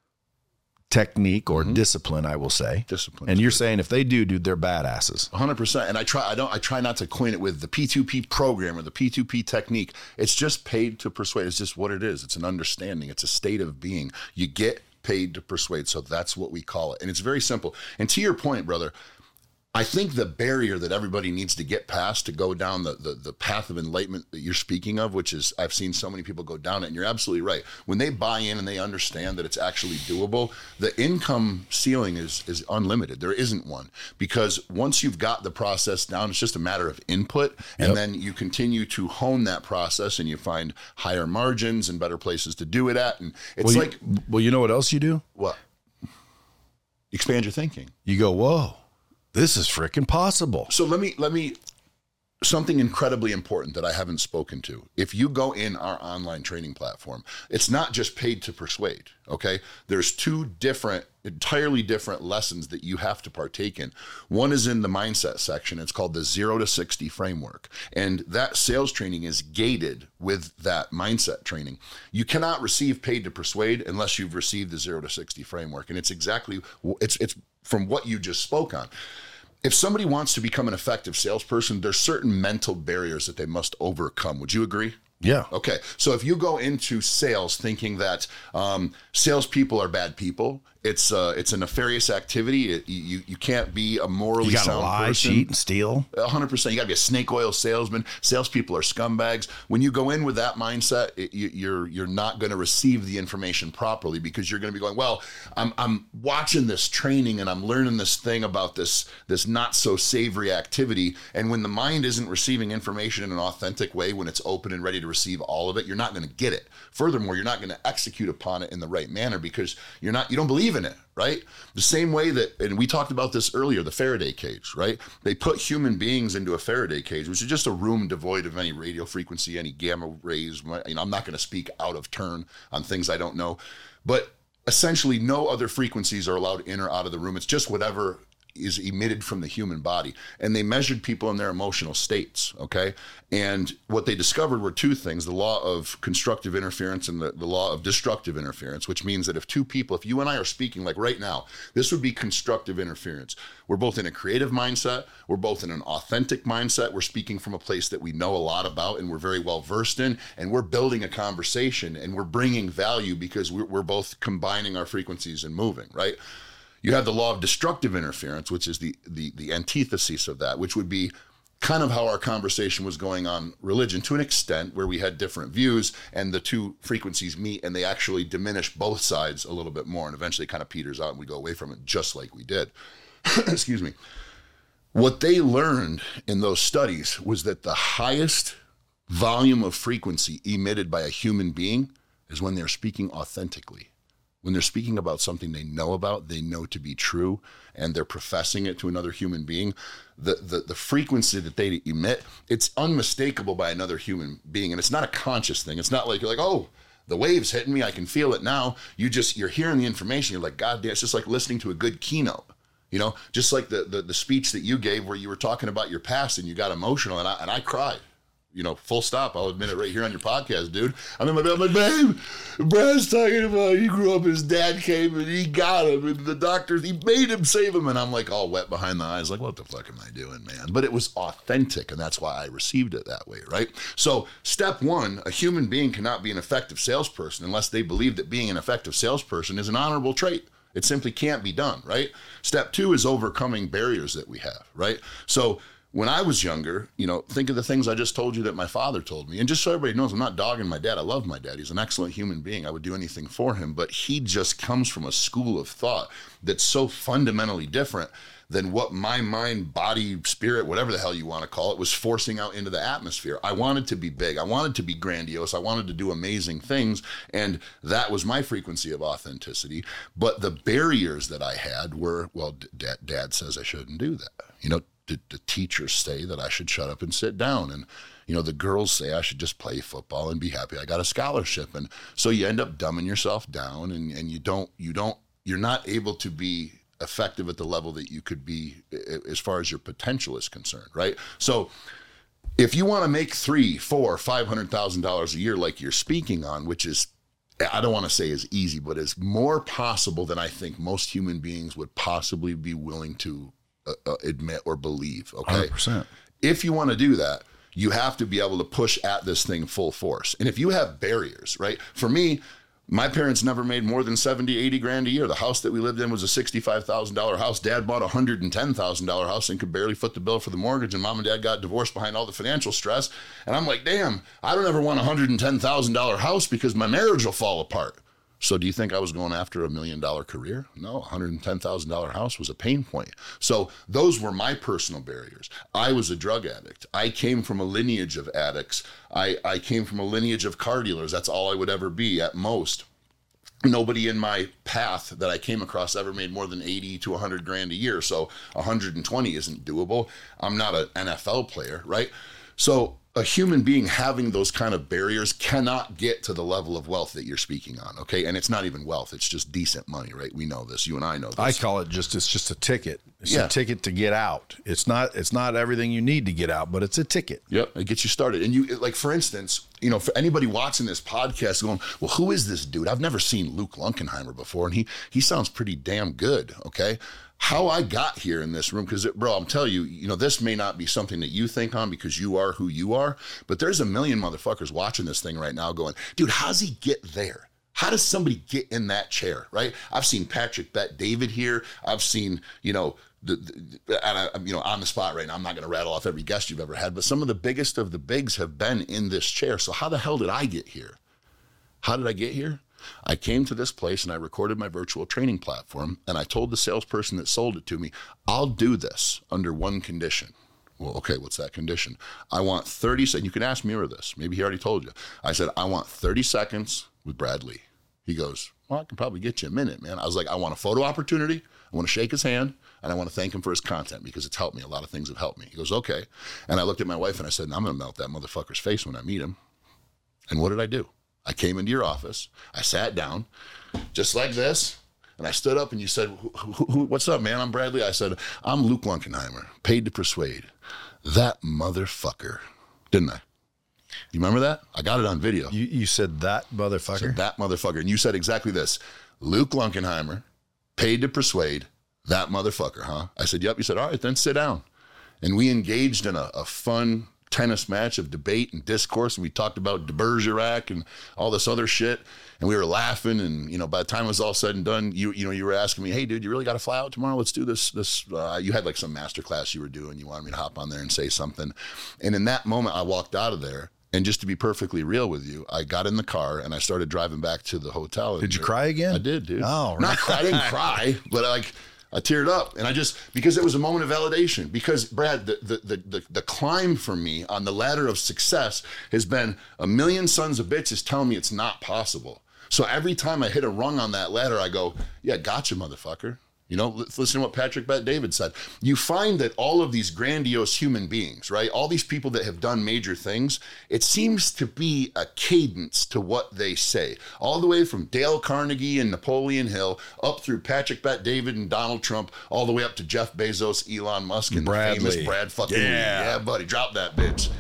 A: technique or discipline, I will say.
B: Discipline.
A: And you're saying if they do, dude, they're badasses.
B: 100%. And I try not to coin it with the P2P program or the P2P technique. It's just paid to persuade. It's just what it is. It's an understanding. It's a state of being. You get paid to persuade. So that's what we call it. And it's very simple. And to your point, brother, I think the barrier that everybody needs to get past to go down the path of enlightenment that you're speaking of, which is I've seen so many people go down it, and you're absolutely right. When they buy in and they understand that it's actually doable, the income ceiling is unlimited. There isn't one, because once you've got the process down, it's just a matter of input, and then you continue to hone that process, and you find higher margins and better places to do it at. And it's
A: you know what else you do?
B: What? Expand your thinking.
A: You go, whoa. this is freaking possible.
B: So let me something incredibly important that I haven't spoken to. If you go in our online training platform, it's not just Paid to Persuade, okay? There's two entirely different lessons that you have to partake in. One is in the mindset section. It's called the 0 to 60 framework. And that sales training is gated with that mindset training. You cannot receive Paid to Persuade unless you've received the 0 to 60 framework. And it's from what you just spoke on. If somebody wants to become an effective salesperson, there's certain mental barriers that they must overcome. Would you agree?
A: Yeah.
B: Okay. So if you go into sales thinking that salespeople are bad people, it's a nefarious activity. You can't be a morally sound person. You got to lie,
A: cheat, and steal.
B: 100%. You got to be a snake oil salesman. Salespeople are scumbags. When you go in with that mindset, you're not going to receive the information properly, because you're going to be going, well, I'm watching this training and I'm learning this thing about this not so savory activity. And when the mind isn't receiving information in an authentic way, when it's open and ready to receive all of it, you're not going to get it. Furthermore, you're not going to execute upon it in the right manner, because you don't believe in it, right? The same way that, and we talked about this earlier, the Faraday cage, right? They put human beings into a Faraday cage, which is just a room devoid of any radio frequency, any gamma rays. I'm not going to speak out of turn on things I don't know, but essentially no other frequencies are allowed in or out of the room. It's just whatever is emitted from the human body. And they measured people in their emotional states, okay? And what they discovered were two things: the law of constructive interference and the law of destructive interference, which means that if you and I are speaking like right now, this would be constructive interference. We're both in a creative mindset. We're both in an authentic mindset. We're speaking from a place that we know a lot about and we're very well versed in, and we're building a conversation and we're bringing value because we're both combining our frequencies and moving, right? You have the law of destructive interference, which is the antithesis of that, which would be kind of how our conversation was going on religion, to an extent, where we had different views and the two frequencies meet and they actually diminish both sides a little bit more, and eventually kind of peters out and we go away from it, just like we did. Excuse me. What they learned in those studies was that the highest volume of frequency emitted by a human being is when they're speaking authentically. When they're speaking about something they know to be true, and they're professing it to another human being, the frequency that they emit, it's unmistakable by another human being. And it's not a conscious thing. It's not like you're like, oh, the wave's hitting me, I can feel it now. You're hearing the information. You're like, God damn, it's just like listening to a good keynote. Just like the speech that you gave where you were talking about your past and you got emotional, and I cried. Full stop. I'll admit it right here on your podcast, dude. I'm in my bed. I'm like, babe, Brad's talking about he grew up, his dad came and he got him, and the doctors, he made him save him. And I'm like all wet behind the eyes, like, what the fuck am I doing, man? But it was authentic, and that's why I received it that way, right? So step one, a human being cannot be an effective salesperson unless they believe that being an effective salesperson is an honorable trait. It simply can't be done, right? Step two is overcoming barriers that we have, right? So when I was younger, think of the things I just told you that my father told me. And just so everybody knows, I'm not dogging my dad. I love my dad. He's an excellent human being. I would do anything for him. But he just comes from a school of thought that's so fundamentally different than what my mind, body, spirit, whatever the hell you want to call it, was forcing out into the atmosphere. I wanted to be big. I wanted to be grandiose. I wanted to do amazing things. And that was my frequency of authenticity. But the barriers that I had were, well, dad says I shouldn't do that. The teachers say that I should shut up and sit down. And, the girls say I should just play football and be happy I got a scholarship. And so you end up dumbing yourself down, and you're not able to be effective at the level that you could be as far as your potential is concerned, right? So if you want to make $300,000, $400,000, $500,000 a year like you're speaking on, which is, I don't want to say is easy, but is more possible than I think most human beings would possibly be willing to admit or believe, okay?
A: 100%.
B: If you want to do that, you have to be able to push at this thing full force. And if you have barriers, right? For me, my parents never made more than 70, 80 grand a year. The house that we lived in was a $65,000 house. Dad bought a $110,000 house and could barely foot the bill for the mortgage. And mom and dad got divorced behind all the financial stress. And I'm like, damn, I don't ever want a $110,000 house because my marriage will fall apart. So do you think I was going after $1 million career? No, $110,000 house was a pain point. So those were my personal barriers. I was a drug addict. I came from a lineage of addicts. I came from a lineage of car dealers. That's all I would ever be at most. nobody in my path that I came across ever made more than 80 to 100 grand a year. So 120 isn't doable. I'm not an NFL player, right? So a human being having those kind of barriers cannot get to the level of wealth that you're speaking on, okay? And it's not even wealth. It's just decent money, right? We know this. You and I know this.
A: I call it it's just a ticket. It's a ticket to get out. It's not everything you need to get out, but it's a ticket.
B: Yep, it gets you started. And you, like, for instance, you know, for anybody watching this podcast going, well, who is this dude? I've never seen Luke Lunkenheimer before, and he sounds pretty damn good, okay? How I got here in this room, because, bro, I'm telling you, you know, this may not be something that you think on because you are who you are, but there's a million motherfuckers watching this thing right now going, dude, how's he get there? How does somebody get in that chair, right? I've seen Patrick Bet-David here. I've seen, you know, you know, on the spot right now, I'm not going to rattle off every guest you've ever had, but some of the biggest of the bigs have been in this chair. So how the hell did I get here? How did I get here? I came to this place and I recorded my virtual training platform, and I told the salesperson that sold it to me, I'll do this under one condition. Well, okay, what's that condition? I want 30 seconds. You can ask Mira this. Maybe he already told you. I said, I want 30 seconds with Bradley. He goes, well, I can probably get you a minute, man. I was like, I want a photo opportunity. I want to shake his hand, and I want to thank him for his content because it's helped me. A lot of things have helped me. He goes, okay. And I looked at my wife and I said, I'm going to melt that motherfucker's face when I meet him. And what did I do? I came into your office. I sat down just like this, and I stood up, and you said, what's up, man? I'm Bradley. I said, I'm Luke Lunkenheimer, paid to persuade. That motherfucker. Didn't I? You remember that? I got it on video.
A: You said that motherfucker?
B: I said that motherfucker. And you said exactly this. Luke Lunkenheimer, paid to persuade, that motherfucker, huh? I said, yep. You said, all right, then sit down. And we engaged in a fun tennis match of debate and discourse, and we talked about de Bergerac and all this other shit, and we were laughing, and, you know, by the time it was all said and done, you were asking me, hey, dude, you really got to fly out tomorrow? Let's do this. You had like some master class you were doing. You wanted me to hop on there and say something. And in that moment, I walked out of there, and just to be perfectly real with you, I got in the car and I started driving back to the hotel.
A: Did you cry again?
B: I did, dude.
A: Oh, right.
B: Not cry. I didn't cry, but I teared up, and I just, because it was a moment of validation. Because, Brad, the climb for me on the ladder of success has been a million sons of bitches telling me it's not possible. So every time I hit a rung on that ladder, I go, yeah, gotcha, motherfucker. You know, listen to what Patrick Bet-David said. You find that all of these grandiose human beings, right? All these people that have done major things, it seems to be a cadence to what they say. All the way from Dale Carnegie and Napoleon Hill, up through Patrick Bet-David and Donald Trump, all the way up to Jeff Bezos, Elon Musk, and
A: Bradley.
B: the famous Brad fucking Lee. Yeah, buddy, drop that bitch.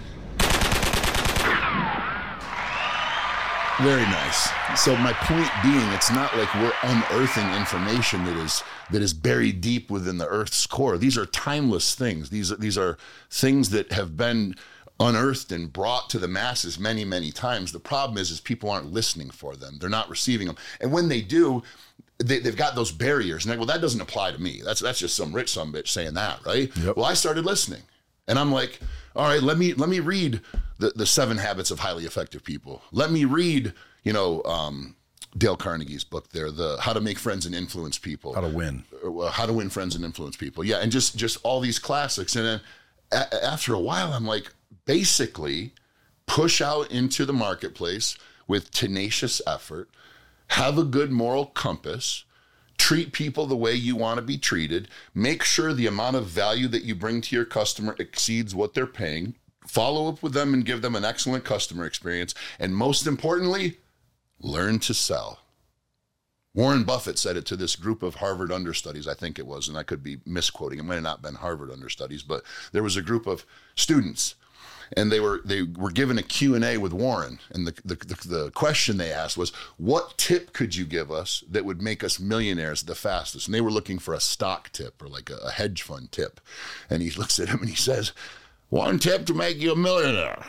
B: Very nice. So my point being, it's not like we're unearthing information that is buried deep within the Earth's core. These are timeless things. These are things that have been unearthed and brought to the masses many, many times. The problem is people aren't listening for them. They're not receiving them. And when they do, they've got those barriers. And well, that doesn't apply to me. That's just some rich sumbitch saying that, right?
A: Yep.
B: Well, I started listening. And I'm like, all right, let me read the 7 Habits of Highly Effective People. Let me read, you know, Dale Carnegie's book there, the How to Make Friends and Influence People.
A: How to Win.
B: How to Win Friends and Influence People. Yeah, and just all these classics. And then after a while, I'm like, basically push out into the marketplace with tenacious effort, have a good moral compass, treat people the way you want to be treated, make sure the amount of value that you bring to your customer exceeds what they're paying, follow up with them and give them an excellent customer experience, and most importantly, learn to sell. Warren Buffett said it to this group of Harvard understudies, I think it was, and I could be misquoting. It might have not been Harvard understudies, but there was a group of students, and they were given a Q&A with Warren, and the question they asked was, what tip could you give us that would make us millionaires the fastest? And they were looking for a stock tip or like a hedge fund tip. And he looks at him and he says, one tip to make you a millionaire,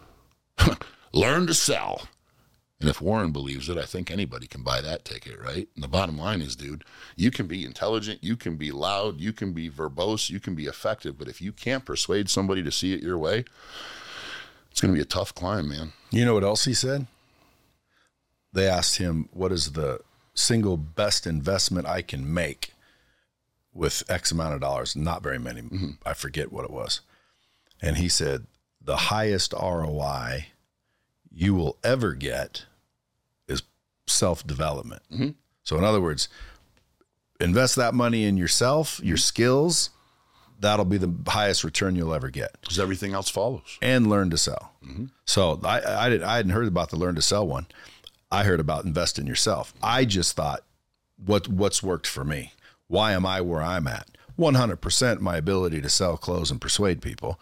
B: learn to sell. And if Warren believes it, I think anybody can buy that ticket, right? And the bottom line is, dude, you can be intelligent, you can be loud, you can be verbose, you can be effective, but if you can't persuade somebody to see it your way, it's going to be a tough climb, man.
A: You know what else he said? They asked him, what is the single best investment I can make with X amount of dollars? Not very many. Mm-hmm. I forget what it was. And he said, the highest ROI you will ever get is self-development. So in other words, invest that money in yourself, your skills. That'll be the highest return you'll ever get.
B: Because everything else follows.
A: And learn to sell. So I hadn't heard about the learn to sell one. I heard about invest in yourself. I just thought, what's worked for me? Why am I where I'm at? 100% my ability to sell clothes and persuade people,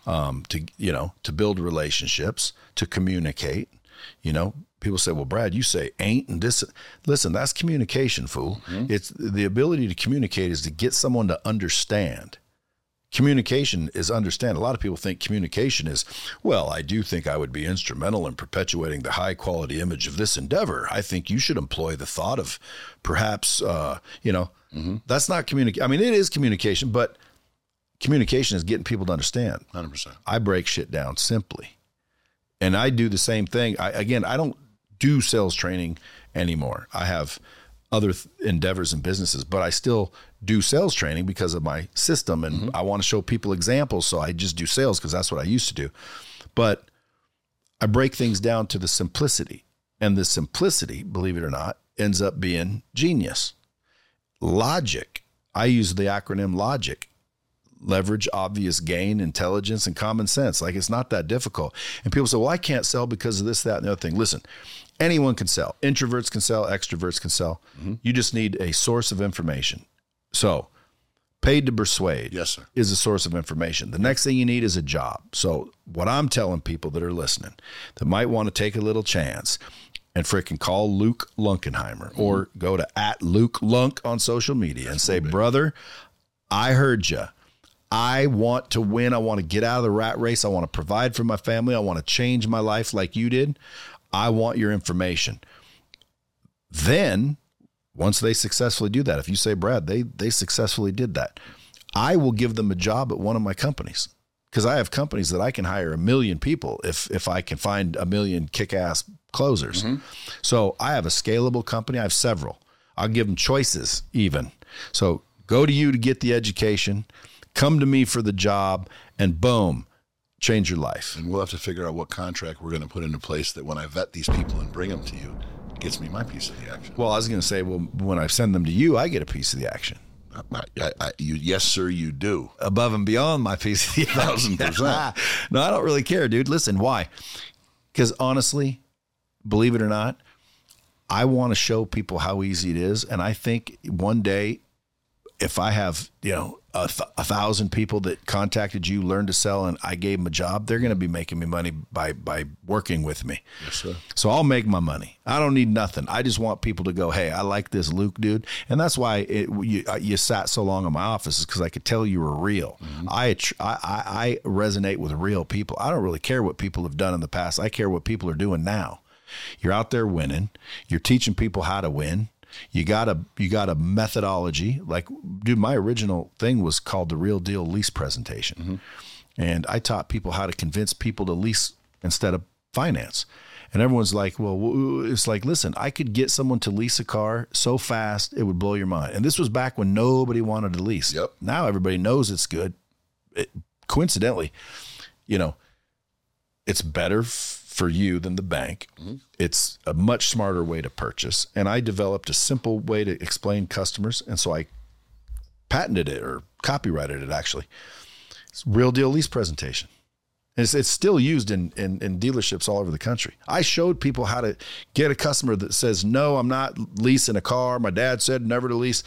A: to build relationships, to communicate. People say, well, Brad, you say ain't and this. Listen, that's communication, fool. It's the ability to communicate is to get someone to understand. Communication is understand. A lot of people think communication is, well, I do think I would be instrumental in perpetuating the high quality image of this endeavor. I think you should employ the thought of perhaps, that's not communication. I mean, it is communication, but communication is getting people to understand.
B: 100%.
A: I break shit down simply. And I do the same thing. I don't do sales training anymore. I have other endeavors and businesses, but I still do sales training because of my system. And I want to show people examples. So I just do sales because that's what I used to do. But I break things down to the simplicity. And the simplicity, believe it or not, ends up being genius. Logic. I use the acronym LOGIC. Leverage, obvious gain, intelligence, and common sense. Like, it's not that difficult. And people say, well, I can't sell because of this, that, and the other thing. Listen, anyone can sell. Introverts can sell. Extroverts can sell. You just need a source of information. So paid to persuade is a source of information. The next thing you need is a job. So what I'm telling people that are listening that might want to take a little chance and freaking call Luke Lunkenheimer or go to @LukeLunk on social media and say, brother, I heard you. I want to win. I want to get out of the rat race. I want to provide for my family. I want to change my life like you did. I want your information. Then, once they successfully do that, if you say, Brad, they successfully did that, I will give them a job at one of my companies, because I have companies that I can hire 1 million people if I can find 1 million kick-ass closers. So I have a scalable company. I have several. I'll give them choices even. So go to you to get the education. Come to me for the job, and boom, change your life.
B: And we'll have to figure out what contract we're going to put into place that when I vet these people and bring them to you, gets me my piece of the action.
A: Well, I was going to say, well, when I send them to you, I get a piece of the action.
B: Yes, sir, you do.
A: Above and beyond my piece of the action.
B: 1,000%.
A: No, I don't really care, dude. Listen, why? Because honestly, believe it or not, I want to show people how easy it is. And I think one day, if I have, 1,000 people that contacted you, learned to sell, and I gave them a job, they're going to be making me money by working with me.
B: Yes, sir.
A: So I'll make my money. I don't need nothing. I just want people to go, hey, I like this Luke dude. And that's why you sat so long in my office, is because I could tell you were real. I resonate with real people. I don't really care what people have done in the past. I care what people are doing now. You're out there winning. You're teaching people how to win. You got a methodology. Like, dude, my original thing was called the Real Deal Lease Presentation. And I taught people how to convince people to lease instead of finance. And everyone's like, well, it's like, listen, I could get someone to lease a car so fast, it would blow your mind. And this was back when nobody wanted to lease.
B: Yep.
A: Now everybody knows it's good. Coincidentally, it's better for you than the bank. It's a much smarter way to purchase. And I developed a simple way to explain customers. And so I patented it, or copyrighted it, actually. It's Real Deal Lease Presentation. And it's still used in dealerships all over the country. I showed people how to get a customer that says, no, I'm not leasing a car. My dad said never to lease.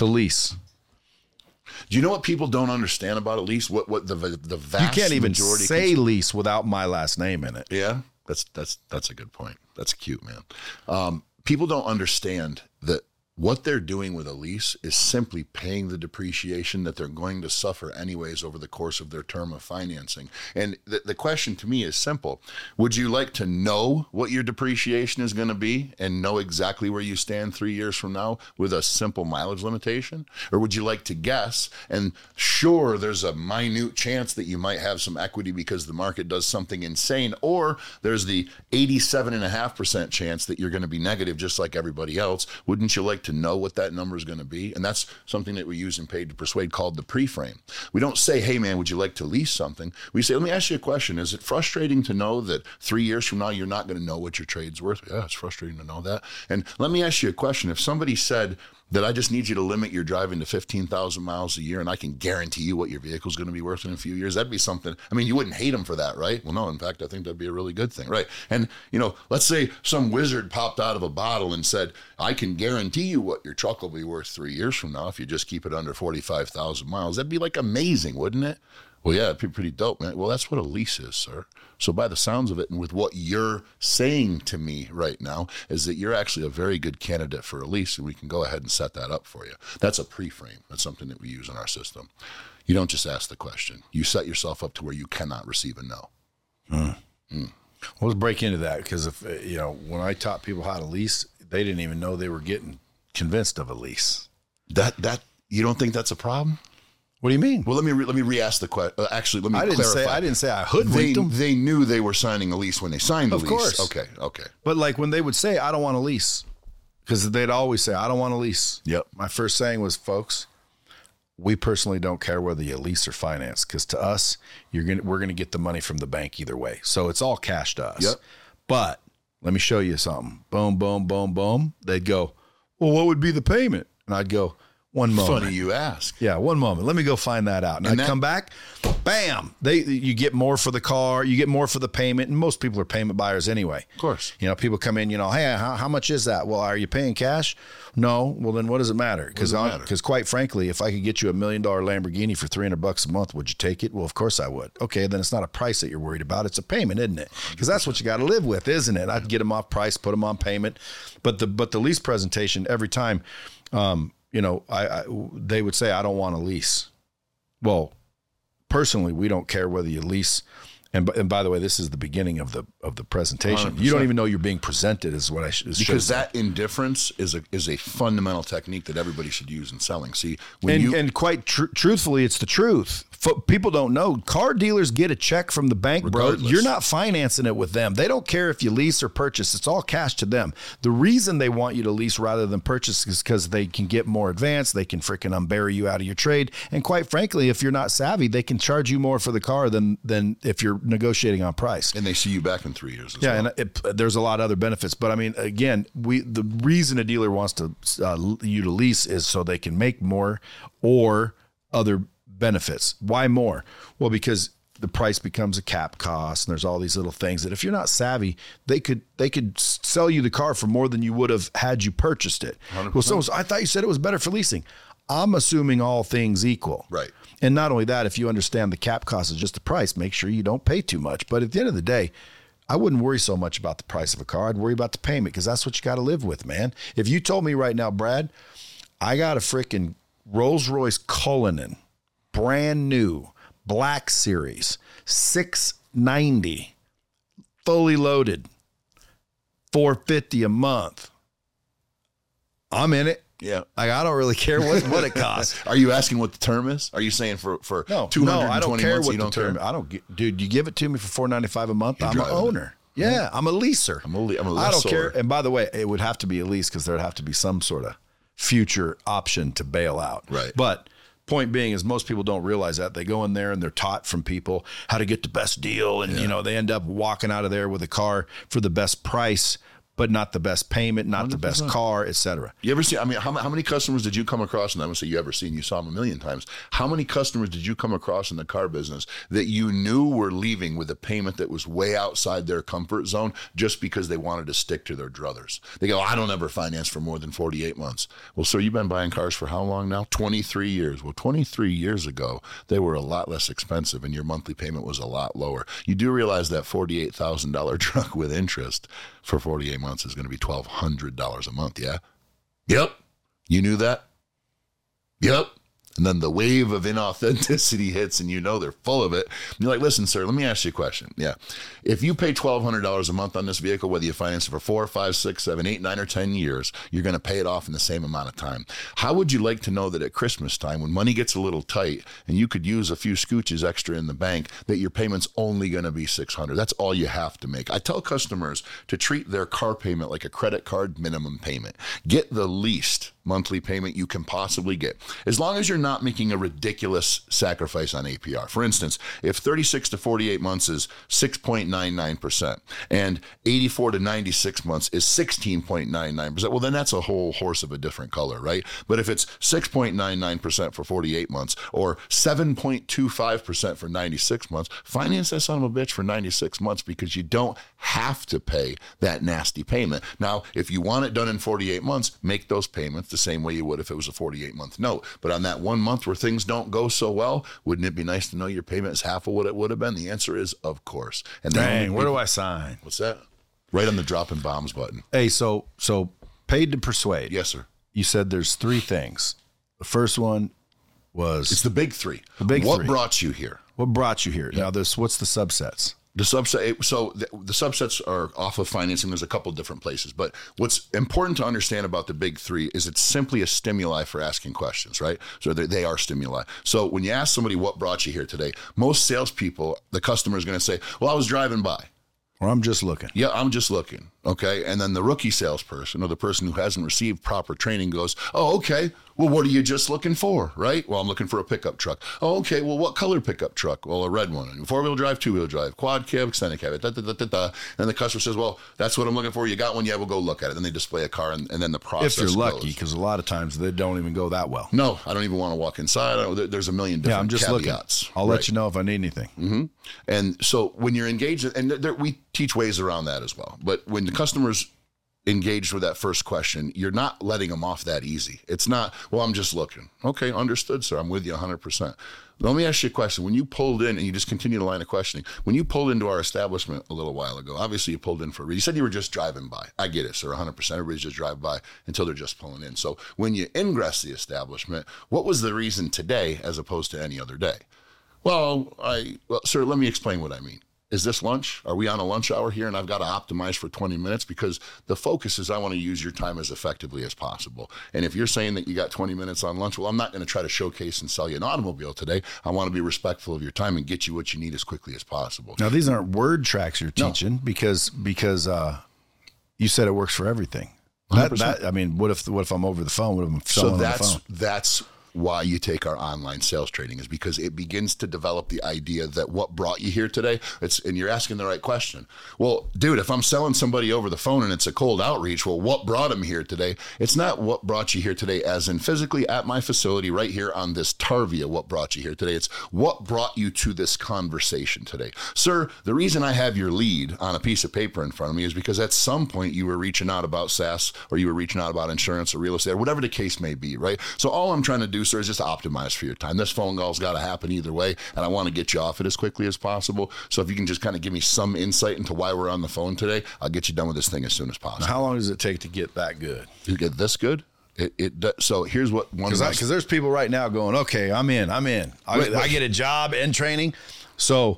B: Do you know what people don't understand about a lease? What the vast
A: You can't even
B: majority
A: say lease without my last name in it.
B: Yeah, that's a good point. That's cute, man. People don't understand that what they're doing with a lease is simply paying the depreciation that they're going to suffer anyways over the course of their term of financing. And the question to me is simple. Would you like to know what your depreciation is going to be and know exactly where you stand 3 years from now with a simple mileage limitation? Or would you like to guess? And sure, there's a minute chance that you might have some equity because the market does something insane, or there's the 87.5% chance that you're going to be negative just like everybody else. Wouldn't you like like to know what that number is going to be? And that's something that we use in Paid to Persuade called the pre-frame. We don't say, hey, man, would you like to lease something? We say, let me ask you a question. Is it frustrating to know that 3 years from now, you're not going to know what your trade's worth? Yeah, it's frustrating to know that. And let me ask you a question. If somebody said that I just need you to limit your driving to 15,000 miles a year and I can guarantee you what your vehicle's going to be worth in a few years, that'd be something. I mean, you wouldn't hate them for that, right? Well, no, in fact, I think that'd be a really good thing, right? And, let's say some wizard popped out of a bottle and said, I can guarantee you what your truck will be worth 3 years from now if you just keep it under 45,000 miles. That'd be like amazing, wouldn't it? Well, yeah, it'd be pretty dope, man. Well, that's what a lease is, sir. So by the sounds of it, and with what you're saying to me right now, is that you're actually a very good candidate for a lease, and we can go ahead and set that up for you. That's a pre-frame. That's something that we use in our system. You don't just ask the question. You set yourself up to where you cannot receive a no.
A: Well, let's break into that, because if when I taught people how to lease, they didn't even know they were getting convinced of a lease.
B: That you don't think that's a problem?
A: What do you mean?
B: Well, let me re-ask the question. Actually, let me clarify.
A: I didn't say I hoodwinked them.
B: They knew they were signing a lease when they signed the lease.
A: Of course.
B: Okay.
A: But like when they would say, I don't want a lease, because they'd always say, I don't want a lease.
B: Yep.
A: My first saying was, folks, we personally don't care whether you lease or finance, because to us, we're going to get the money from the bank either way. So it's all cash to us.
B: Yep.
A: But let me show you something. Boom, boom, boom, boom. They'd go, well, what would be the payment? And I'd go, one moment.
B: Funny you ask.
A: Yeah, one moment. Let me go find that out. And I'd come back, bam. You get more for the car, you get more for the payment, and most people are payment buyers anyway.
B: Of course.
A: People come in, hey, how much is that? Well, are you paying cash? No. Well, then what does it matter? Because quite frankly, if I could get you $1 million Lamborghini for $300 a month, would you take it? Well, of course I would. Okay, then it's not a price that you're worried about. It's a payment, isn't it? Because that's what you got to live with, isn't it? I'd get them off price, put them on payment. But the lease presentation every time, they would say, I don't want a lease. Well, personally, we don't care whether you lease. And by the way, this is the beginning of the presentation.
B: 100%.
A: You don't even know you're being presented, is what I should.
B: Because that indifference is a fundamental technique that everybody should use in selling. See,
A: and quite truthfully, it's the truth. People don't know. Car dealers get a check from the bank, bro. You're not financing it with them. They don't care if you lease or purchase. It's all cash to them. The reason they want you to lease rather than purchase is because they can get more advanced. They can freaking unbury you out of your trade. And quite frankly, if you're not savvy, they can charge you more for the car than if you're negotiating on price.
B: And they see you back in 3 years as well.
A: And there's a lot of other benefits. But I mean, again, the reason a dealer wants to you to lease is so they can make more or other benefits. Why more? Well, because the price becomes a cap cost, and there's all these little things that if you're not savvy, they could sell you the car for more than you would have had you purchased it.
B: 100%.
A: Well, so I thought you said it was better for leasing. I'm assuming all things equal.
B: Right.
A: And not only that, if you understand the cap cost is just the price, make sure you don't pay too much. But at the end of the day, I wouldn't worry so much about the price of a car. I'd worry about the payment, because that's what you got to live with, man. If you told me right now, Brad, I got a freaking Rolls-Royce Cullinan, brand new, Black Series, 690, fully loaded, $450 a month, I'm in it.
B: Yeah.
A: I don't really care what it costs.
B: Are you asking what the term is? Are you saying for 220
A: I don't care
B: months,
A: what
B: you
A: the
B: don't
A: term.
B: care?
A: I don't, dude. You give it to me for $495 a month. I'm an owner. Yeah, I'm a leaser.
B: I'm a lessor.
A: I don't care. And by the way, it would have to be a lease, because there'd have to be some sort of future option to bail out.
B: Right.
A: But point being is, most people don't realize that. They go in there and they're taught from people how to get the best deal, and they end up walking out of there with a car for the best price, but not the best payment, not 100%. The best car, etc.
B: You ever see? I mean, how many customers did you come across? And I would say you ever seen? You saw them a million times. How many customers did you come across in the car business that you knew were leaving with a payment that was way outside their comfort zone just because they wanted to stick to their druthers? They go, I don't ever finance for more than 48 months. Well, sir, you've been buying cars for how long now? 23 years. Well, 23 years ago, they were a lot less expensive, and your monthly payment was a lot lower. You do realize that $48,000 truck with interest for 48 months is going to be $1,200 a month, yeah? Yep. You knew that? Yep. And then the wave of inauthenticity hits and you know they're full of it. And you're like, listen, sir, let me ask you a question. Yeah. If you pay $1,200 a month on this vehicle, whether you finance it for 4, 5, 6, 7, 8, 9, or 10 years, you're going to pay it off in the same amount of time. How would you like to know that at Christmas time, when money gets a little tight and you could use a few scooches extra in the bank, that your payment's only going to be $600? That's all you have to make. I tell customers to treat their car payment like a credit card minimum payment. Get the least monthly payment you can possibly get, as long as you're not making a ridiculous sacrifice on APR. For instance, if 36 to 48 months is 6.99% and 84 to 96 months is 16.99%, well, then that's a whole horse of a different color, right? But if it's 6.99% for 48 months or 7.25% for 96 months, finance that son of a bitch for 96 months, because you don't have to pay that nasty payment. Now, if you want it done in 48 months, make those payments the same way you would if it was a 48-month note. But on that 1 month where things don't go so well, wouldn't it be nice to know your payment is half of what it would have been? The answer is, of course. And
A: dang, where do I sign?
B: What's that? Right on the dropping bombs button.
A: Hey, so paid to persuade.
B: Yes, sir.
A: You said there's 3 things. The first one was...
B: It's the big 3.
A: The big 3.
B: What brought you here?
A: What brought you here? Yeah. Now, what's the subsets?
B: The subsets are off of financing. There's a couple different places, but what's important to understand about the big 3 is it's simply a stimuli for asking questions, right? So they are stimuli. So when you ask somebody what brought you here today, most salespeople, the customer is going to say, well, I was driving by.
A: Or I'm just looking.
B: Yeah, I'm just looking. Okay. And then the rookie salesperson or the person who hasn't received proper training goes, oh, okay. Well, what are you just looking for? Right? Well, I'm looking for a pickup truck. Oh, okay. Well, what color pickup truck? Well, a red one. 4-wheel drive, 2-wheel drive, quad cab, extended cab, And the customer says, well, that's what I'm looking for. You got one? Yeah, we'll go look at it. Then they display a car and then the process
A: If you're lucky,
B: goes.
A: because a lot of times they don't even go that well.
B: No, I don't even want to walk inside. There's a million different
A: I'm just
B: caveats.
A: Looking. I'll let you know if I need anything.
B: Mm-hmm. And so when you're engaged, and we teach ways around that as well. But when the customer's engaged with that first question, you're not letting them off that easy. It's not, well, I'm just looking. Okay, understood, sir. I'm with you 100%. Let me ask you a question. When you pulled in, and you just continue the line of questioning, when you pulled into our establishment a little while ago, obviously you pulled in for a reason. You said you were just driving by. I get it, sir, 100%. Everybody's just driving by until they're just pulling in. So when you ingress the establishment, what was the reason today as opposed to any other day? Well, sir, let me explain what I mean. Is this lunch? Are we on a lunch hour here and I've got to optimize for 20 minutes? Because the focus is I want to use your time as effectively as possible. And if you're saying that you got 20 minutes on lunch, well, I'm not going to try to showcase and sell you an automobile today. I want to be respectful of your time and get you what you need as quickly as possible.
A: Now, these aren't word tracks you're teaching because you said it works for everything. I mean, what if I'm over the phone? What if I'm selling on the phone?
B: That's why you take our online sales training, is because it begins to develop the idea that what brought you here today, and you're asking the right question. Well, dude, if I'm selling somebody over the phone and it's a cold outreach, well, what brought them here today? It's not what brought you here today as in physically at my facility right here on this Tarvia, what brought you here today. It's what brought you to this conversation today. Sir, the reason I have your lead on a piece of paper in front of me is because at some point you were reaching out about SaaS or you were reaching out about insurance or real estate or whatever the case may be, right? So all I'm trying to do, sir, is just optimize for your time. This phone call's got to happen either way, and I want to get you off it as quickly as possible. So if you can just kind of give me some insight into why we're on the phone today, I'll get you done with this thing as soon as possible.
A: Now, how long does it take to get that good?
B: To get this good? So here's what one
A: because there's people right now going, okay, I'm in. I get a job and training. So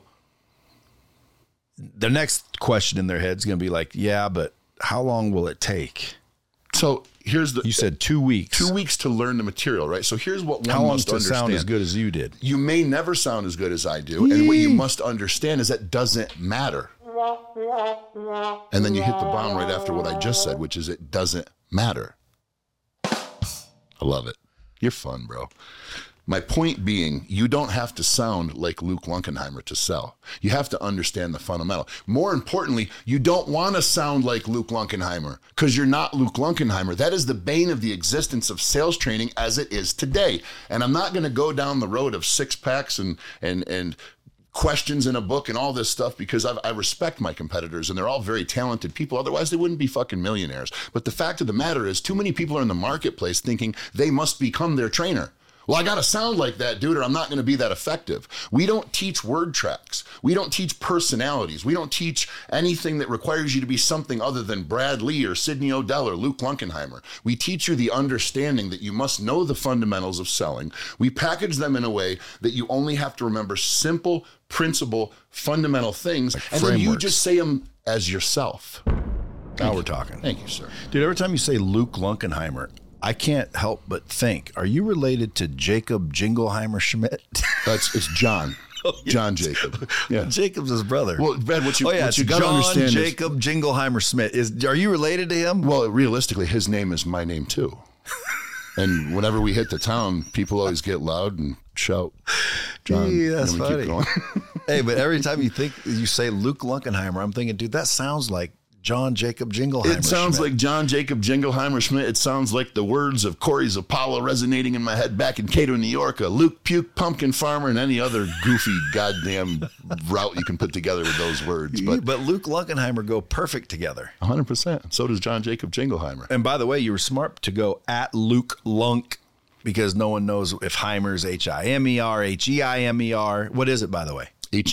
A: the next question in their head is going to be like, yeah, but how long will it take?
B: So you said
A: 2 weeks.
B: 2 weeks to learn the material, right? So here's what one
A: How long
B: must
A: to
B: understand.
A: sound as good as you did?
B: You may never sound as good as I do. And what you must understand is that doesn't matter. And then you hit the bomb right after what I just said, which is it doesn't matter. I love it. You're fun, bro. My point being, you don't have to sound like Luke Lunkenheimer to sell. You have to understand the fundamental. More importantly, you don't want to sound like Luke Lunkenheimer because you're not Luke Lunkenheimer. That is the bane of the existence of sales training as it is today. And I'm not going to go down the road of six packs and questions in a book and all this stuff because I respect my competitors and they're all very talented people. Otherwise, they wouldn't be fucking millionaires. But the fact of the matter is too many people are in the marketplace thinking they must become their trainer. Well, I got to sound like that dude or I'm not going to be that effective. We don't teach word tracks. We don't teach personalities. We don't teach anything that requires you to be something other than Brad Lee or Sidney Odell or Luke Lunkenheimer. We teach you the understanding that you must know the fundamentals of selling. We package them in a way that you only have to remember simple, principle, fundamental things, and then you just say them as yourself.
A: Now we're talking.
B: Thank you, sir.
A: Dude, every time you say Luke Lunkenheimer, I can't help but think, are you related to Jacob Jingleheimer Schmidt?
B: It's John. John Jacob. Yeah.
A: Jacob's his brother.
B: Well, Brad, what you got to
A: John
B: understand
A: Jacob Jingleheimer Schmidt. Are you related to him?
B: Well, realistically, his name is my name too. And whenever we hit the town, people always get loud and shout, John.
A: Yeah, that's funny. Hey, but every time you say Luke Lunkenheimer, I'm thinking, dude, that sounds like John Jacob Jingleheimer.
B: It sounds like John Jacob Jingleheimer Schmidt. It sounds like the words of Corey's Apollo resonating in my head back in Cato, New York, a Luke Puke Pumpkin Farmer, and any other goofy goddamn route you can put together with those words.
A: But Luke Lunkenheimer go perfect together.
B: 100%. So does John Jacob Jingleheimer.
A: And by the way, you were smart to go at Luke Lunk because no one knows if Heimer's Himer, Heimer. What is it, by the way?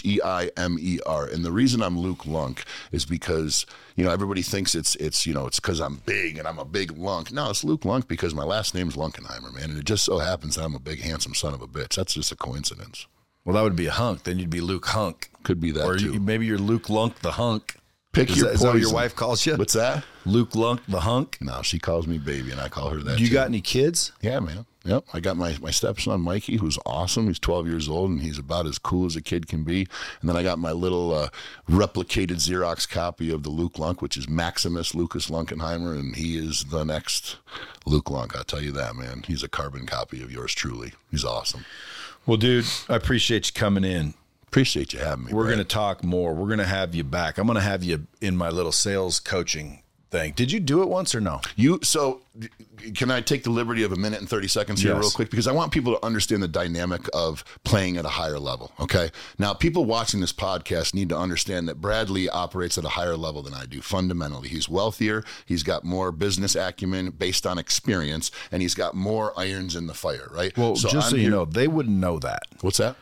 B: Heimer. And the reason I'm Luke Lunk is because, everybody thinks it's because I'm big and I'm a big lunk. No, it's Luke Lunk because my last name's Lunkenheimer, man. And it just so happens that I'm a big, handsome son of a bitch. That's just a coincidence.
A: Well, that would be a hunk. Then you'd be Luke Hunk.
B: Could be that, too.
A: Or maybe you're Luke Lunk the Hunk.
B: Pick your poison.
A: Is that what your wife calls you?
B: What's that?
A: Luke Lunk the Hunk?
B: No, she calls me baby, and I call her that,
A: You got any kids?
B: Yeah, man. Yep. I got my stepson, Mikey, who's awesome. He's 12 years old, and he's about as cool as a kid can be. And then I got my little replicated Xerox copy of the Luke Lunk, which is Maximus Lucas Lunkenheimer, and he is the next Luke Lunk. I'll tell you that, man. He's a carbon copy of yours truly. He's awesome.
A: Well, dude, I appreciate you coming in.
B: Appreciate you having me.
A: We're going to talk more. We're going to have you back. I'm going to have you in my little sales coaching thing. Did you do it once or no?
B: So can I take the liberty of a minute and 30 seconds here real quick? Because I want people to understand the dynamic of playing at a higher level, okay? Now, people watching this podcast need to understand that Brad Lee operates at a higher level than I do, fundamentally. He's wealthier, he's got more business acumen based on experience, and he's got more irons in the fire, right?
A: Well, so you know, they wouldn't know that.
B: What's that?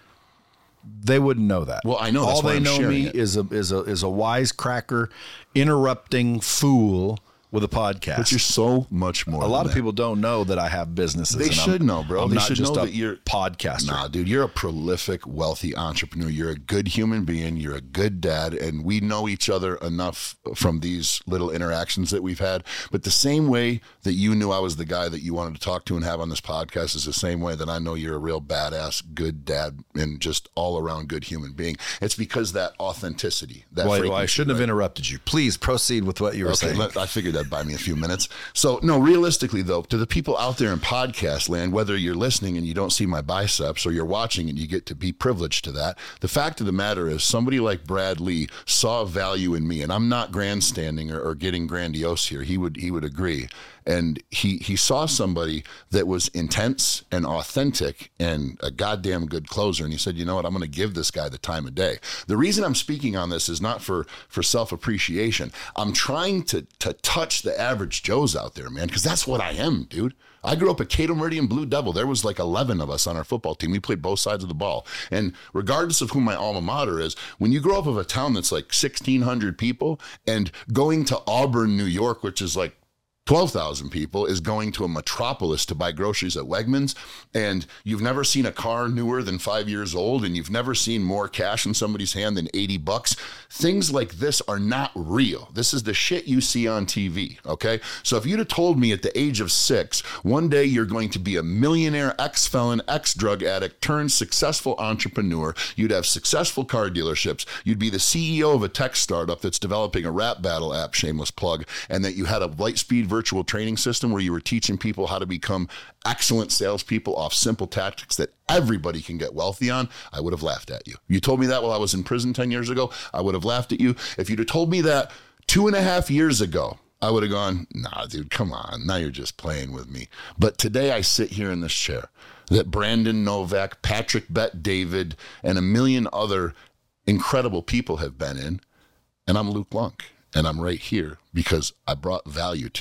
A: They wouldn't know that.
B: Well, I know that's
A: all
B: why
A: they
B: I'm
A: know
B: sharing
A: me
B: it.
A: is a wisecracker, interrupting fool with a podcast.
B: But you're so much more.
A: A lot of people don't know that I have businesses.
B: They should know, bro.
A: I'm
B: They
A: not
B: should
A: just
B: know
A: a
B: that you're
A: podcaster.
B: Nah, dude, you're a prolific, wealthy entrepreneur. You're a good human being. You're a good dad, and we know each other enough from these little interactions that we've had. But the same way that you knew I was the guy that you wanted to talk to and have on this podcast is the same way that I know you're a real badass, good dad, and just all around good human being. It's because that authenticity. That
A: Well, I shouldn't have interrupted you. Please proceed with what you were saying.
B: I figured that'd buy me a few minutes. So, no, realistically, though, to the people out there in podcast land, whether you're listening and you don't see my biceps or you're watching and you get to be privileged to that, the fact of the matter is somebody like Brad Lee saw value in me, and I'm not grandstanding or getting grandiose here. He would agree. And he saw somebody that was intense and authentic and a goddamn good closer. And he said, you know what, I'm going to give this guy the time of day. The reason I'm speaking on this is not for self-appreciation. I'm trying to touch the average Joes out there, man, because that's what I am, dude. I grew up a Cato Meridian Blue Devil. There was like 11 of us on our football team. We played both sides of the ball. And regardless of who my alma mater is, when you grow up of a town that's like 1,600 people and going to Auburn, New York, which is like 12,000 people, is going to a metropolis to buy groceries at Wegmans, and you've never seen a car newer than 5 years old, and you've never seen more cash in somebody's hand than $80. Things like this are not real. This is the shit you see on TV, okay? So if you'd have told me at the age of 6, one day you're going to be a millionaire ex-felon, ex-drug addict, turned successful entrepreneur, you'd have successful car dealerships, you'd be the CEO of a tech startup that's developing a rap battle app, shameless plug, and that you had a Lightspeed virtual training system where you were teaching people how to become excellent salespeople off simple tactics that everybody can get wealthy on, I would have laughed at you. You told me that while I was in prison 10 years ago, I would have laughed at you. If you'd have told me that 2.5 years ago, I would have gone, nah, dude, come on. Now you're just playing with me. But today I sit here in this chair that Brandon Novak, Patrick Bet-David, and a million other incredible people have been in, and I'm Luke Lunk. And I'm right here because I brought value to you.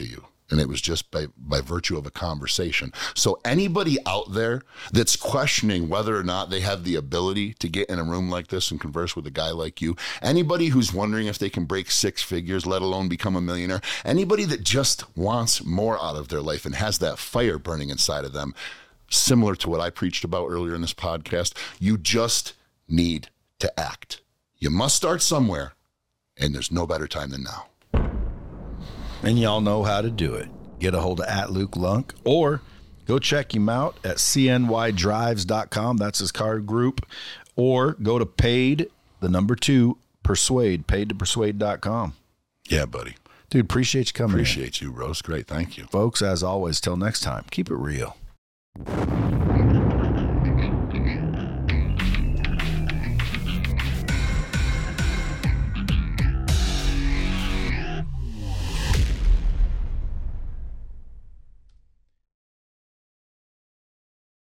B: And it was just by virtue of a conversation. So anybody out there that's questioning whether or not they have the ability to get in a room like this and converse with a guy like you, anybody who's wondering if they can break 6 figures, let alone become a millionaire, anybody that just wants more out of their life and has that fire burning inside of them, similar to what I preached about earlier in this podcast, you just need to act. You must start somewhere, and there's no better time than now.
A: And y'all know how to do it. Get a hold of @LukeLunk or go check him out at cnydrives.com. That's his car group. Or go to paidtopersuade.com.
B: Yeah, buddy.
A: Dude, appreciate you coming.
B: Appreciate you, Rose. Great. Thank you.
A: Folks, as always, till next time, keep it real.